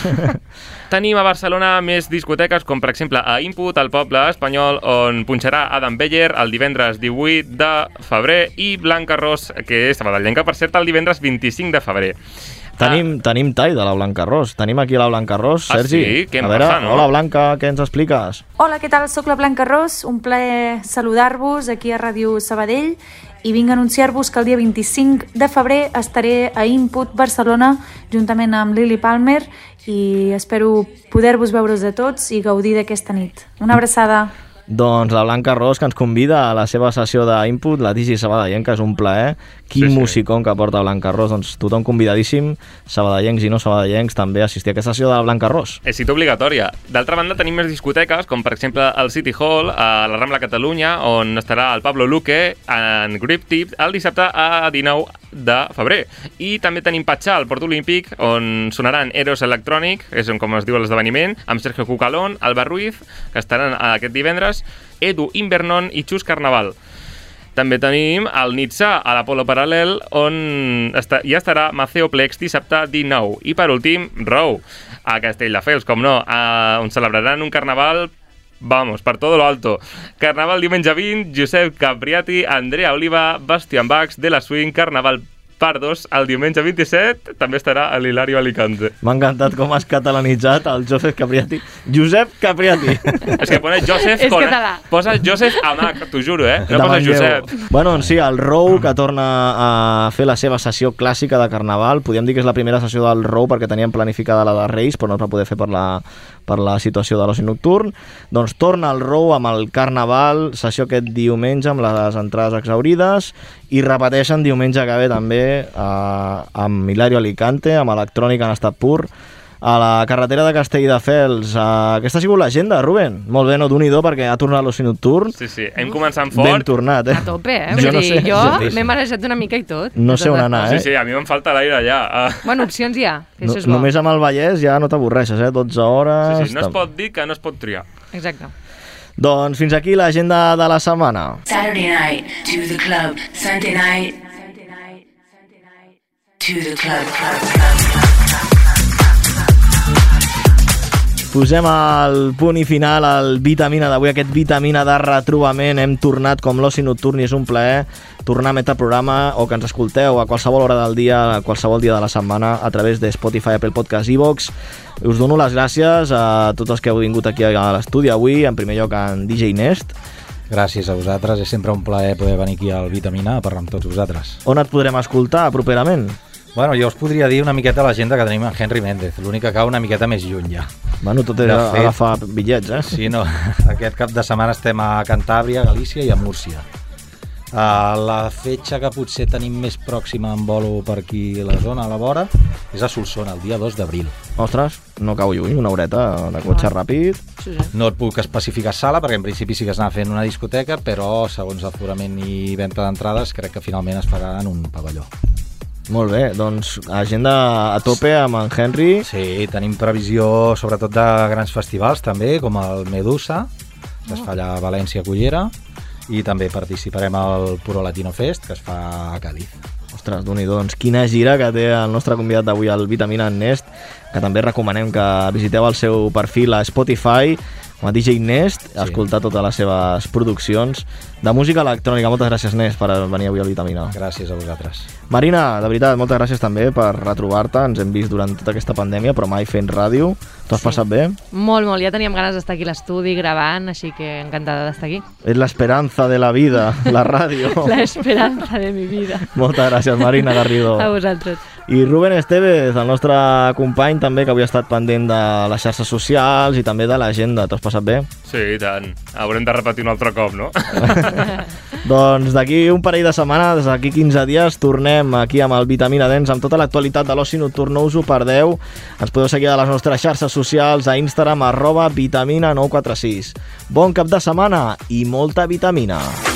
Speaker 7: Tenim a Barcelona més discoteques, com per exemple a Input, al Poble Espanyol, on punxarà Adam Beyer el divendres divuit de febrer, i Blanca Ros, que és sabadellenca, per cert, el divendres vint-i-cinc de febrer.
Speaker 5: Tenim, ah. tenim tall de la Blanca Ros. Tenim aquí la Blanca Ros,
Speaker 7: ah,
Speaker 5: Sergi.
Speaker 7: Sí? Què em
Speaker 5: a veure,
Speaker 7: passa, no?
Speaker 5: Hola, Blanca, què ens expliques?
Speaker 11: Hola, què tal? Soc la Blanca Ros, un plaer saludar-vos aquí a Ràdio Sabadell i vinc a anunciar-vos que el dia vint-i-cinc de febrer estaré a Input Barcelona juntament amb Lily Palmer i espero poder-vos veure's a tots i gaudir d'aquesta nit. Una abraçada.
Speaker 5: Doncs la Blanca Ros, que ens convida a la seva sessió d'Input, la Digi Sabadellenca, és un plaer. Quin sí, sí. musicón que porta Blanca Ros, doncs tothom convidadíssim, sabadellencs i no sabadellencs, també a assistir a aquesta sessió de la Blanca Ros.
Speaker 7: És cita obligatòria. D'altra banda, tenim més discoteques, com per exemple el City Hall, a la Rambla Catalunya, on estarà el Pablo Luque en Grip Tip el dissabte a dinou de febrer. I també tenim Patxà, al Port Olímpic, on sonaran Eros Electronic, és com es diu l'esdeveniment, amb Sergio Cucalón, Alba Ruiz, que estaran aquest divendres, Edu Invernon i Xus Carnaval. També tenim el Nitsa a l'Apolo Paral·lel, on està, ja estarà Maceo Plex dissabte dinou. I per últim, Rou, a Castelldefels, com no, a, on celebraran un carnaval, vamos, per todo lo alto. Carnaval diumenge vint, Josep Capriati, Andrea Oliva, Bastian Bax, De La Swing, Carnaval Pardos, el diumenge vint-i-set també estarà a l'Hilario Alicante.
Speaker 5: M'ha encantat com has catalanitzat el Josep Capriati. Josep Capriati.
Speaker 7: És que pone Josep...
Speaker 6: És català.
Speaker 7: Posa Josep Amac, t'ho juro, eh? No posa Josep.
Speaker 5: Bueno, doncs sí, el Rou, que torna a fer la seva sessió clàssica de Carnaval. Podríem dir que és la primera sessió del Rou perquè teníem planificada la de Reis, però no es va poder fer per la, per la situació de l'oci nocturn. Doncs torna el Rou amb el Carnaval, sessió aquest diumenge amb les entrades exhaurides, i repeteixen diumenge que ve també eh, amb Hilario Alicante, amb electrònica en estat pur, a la carretera de Castelldefels. Eh, aquesta ha sigut l'agenda, Rubén. Molt bé, no, d'un-i-do, perquè ha tornat l'oci nocturn.
Speaker 7: Sí, sí, hem començat fort.
Speaker 5: Ben tornat, eh?
Speaker 6: A tope, eh?
Speaker 5: Jo
Speaker 6: Vull
Speaker 5: no
Speaker 6: dir,
Speaker 5: sé.
Speaker 6: jo
Speaker 5: Sí, sí.
Speaker 6: m'he marejat una mica i tot.
Speaker 5: No sé on anar, eh?
Speaker 7: Sí, sí, a mi me'n falta l'aire allà. Uh...
Speaker 6: Bueno, opcions hi ha, que
Speaker 5: No,
Speaker 6: això és bo.
Speaker 5: només amb el Vallès ja no t'avorreixes, eh? dotze hores...
Speaker 7: Sí, sí, no es pot dir que no es pot triar.
Speaker 6: Exacte.
Speaker 5: Doncs fins aquí l'agenda de la setmana.
Speaker 12: Saturday night to the club, Sunday night to the club, club, club.
Speaker 5: Posem el punt i final al Vitamina d'avui, aquest Vitamina de retrobament. Hem tornat com l'oci nocturn i és un plaer tornar a emetre programa o que ens escolteu a qualsevol hora del dia, a qualsevol dia de la setmana a través de Spotify, Apple Podcast, iVoox. Us dono les gràcies a tots els que heu vingut aquí a l'estudi avui, en primer lloc en D J Nest.
Speaker 4: Gràcies a vosaltres, és sempre un plaer poder venir aquí al Vitamina a parlar amb tots vosaltres.
Speaker 5: On et podrem escoltar properament?
Speaker 4: Bueno, jo us podria dir una miqueta l'agenda que tenim en Henry Méndez, l'únic que cau una miqueta més lluny ja.
Speaker 5: Bueno, tot és
Speaker 4: De
Speaker 5: a-
Speaker 4: fet,
Speaker 5: agafar bitllets, eh?
Speaker 4: Sí, no, aquest cap de setmana estem a Cantàbria, Galícia i a Múrcia. Uh, la fetge que potser tenim més pròxima en volo per aquí a la zona, a la vora, és a Solsona, el dia dos d'abril.
Speaker 5: Ostres, no cau lluny, una horeta de cotxe ràpid.
Speaker 6: Sí, sí.
Speaker 4: No et puc especificar sala, perquè en principi sí que es anava fent una discoteca, però segons aforament i venda d'entrades crec que finalment es farà en un pavelló.
Speaker 5: Molt bé, doncs agenda a tope amb en Henry.
Speaker 4: Sí, tenim previsió sobretot de grans festivals també, com el Medusa, que es fa allà a València, Cullera, i també participarem al Puro Latino Fest, que es fa a Cádiz.
Speaker 5: Ostres, d'un-i-do, doncs quina gira que té el nostre convidat d'avui, el Vitamina Nest, que també recomanem que visiteu el seu perfil a Spotify, com a D J Nest, sí. Escoltar totes les seves produccions de música electrònica. Moltes gràcies, Nest, per venir avui al Vitamina.
Speaker 4: Gràcies a vosaltres.
Speaker 5: Marina, de veritat, moltes gràcies també per retrobar-te. Ens hem vist durant tota aquesta pandèmia, però mai fent ràdio. T'ho has
Speaker 6: Sí.
Speaker 5: passat bé?
Speaker 6: Molt, molt. Ja teníem ganes d'estar aquí a l'estudi gravant, així que encantada d'estar aquí.
Speaker 5: És l'esperança de la vida, la ràdio.
Speaker 6: La esperanza de mi vida.
Speaker 5: Moltes gràcies, Marina Garrido.
Speaker 6: A vosaltres.
Speaker 5: I Rubén Estevez, el nostre company també, que avui ha estat pendent de les xarxes socials i també de l'agenda. T'ho has passat bé?
Speaker 7: Sí, i tant. Haurem de repetir un altre cop, no?
Speaker 5: Doncs d'aquí un parell de setmanes, d'aquí quinze dies, tornem aquí amb el Vitamina Dents, amb tota l'actualitat de l'oci nocturn, no us ho perdeu. Ens podeu seguir a les nostres xarxes socials, a Instagram, arroba vitamina nou quatre sis. Bon cap de setmana i molta vitamina.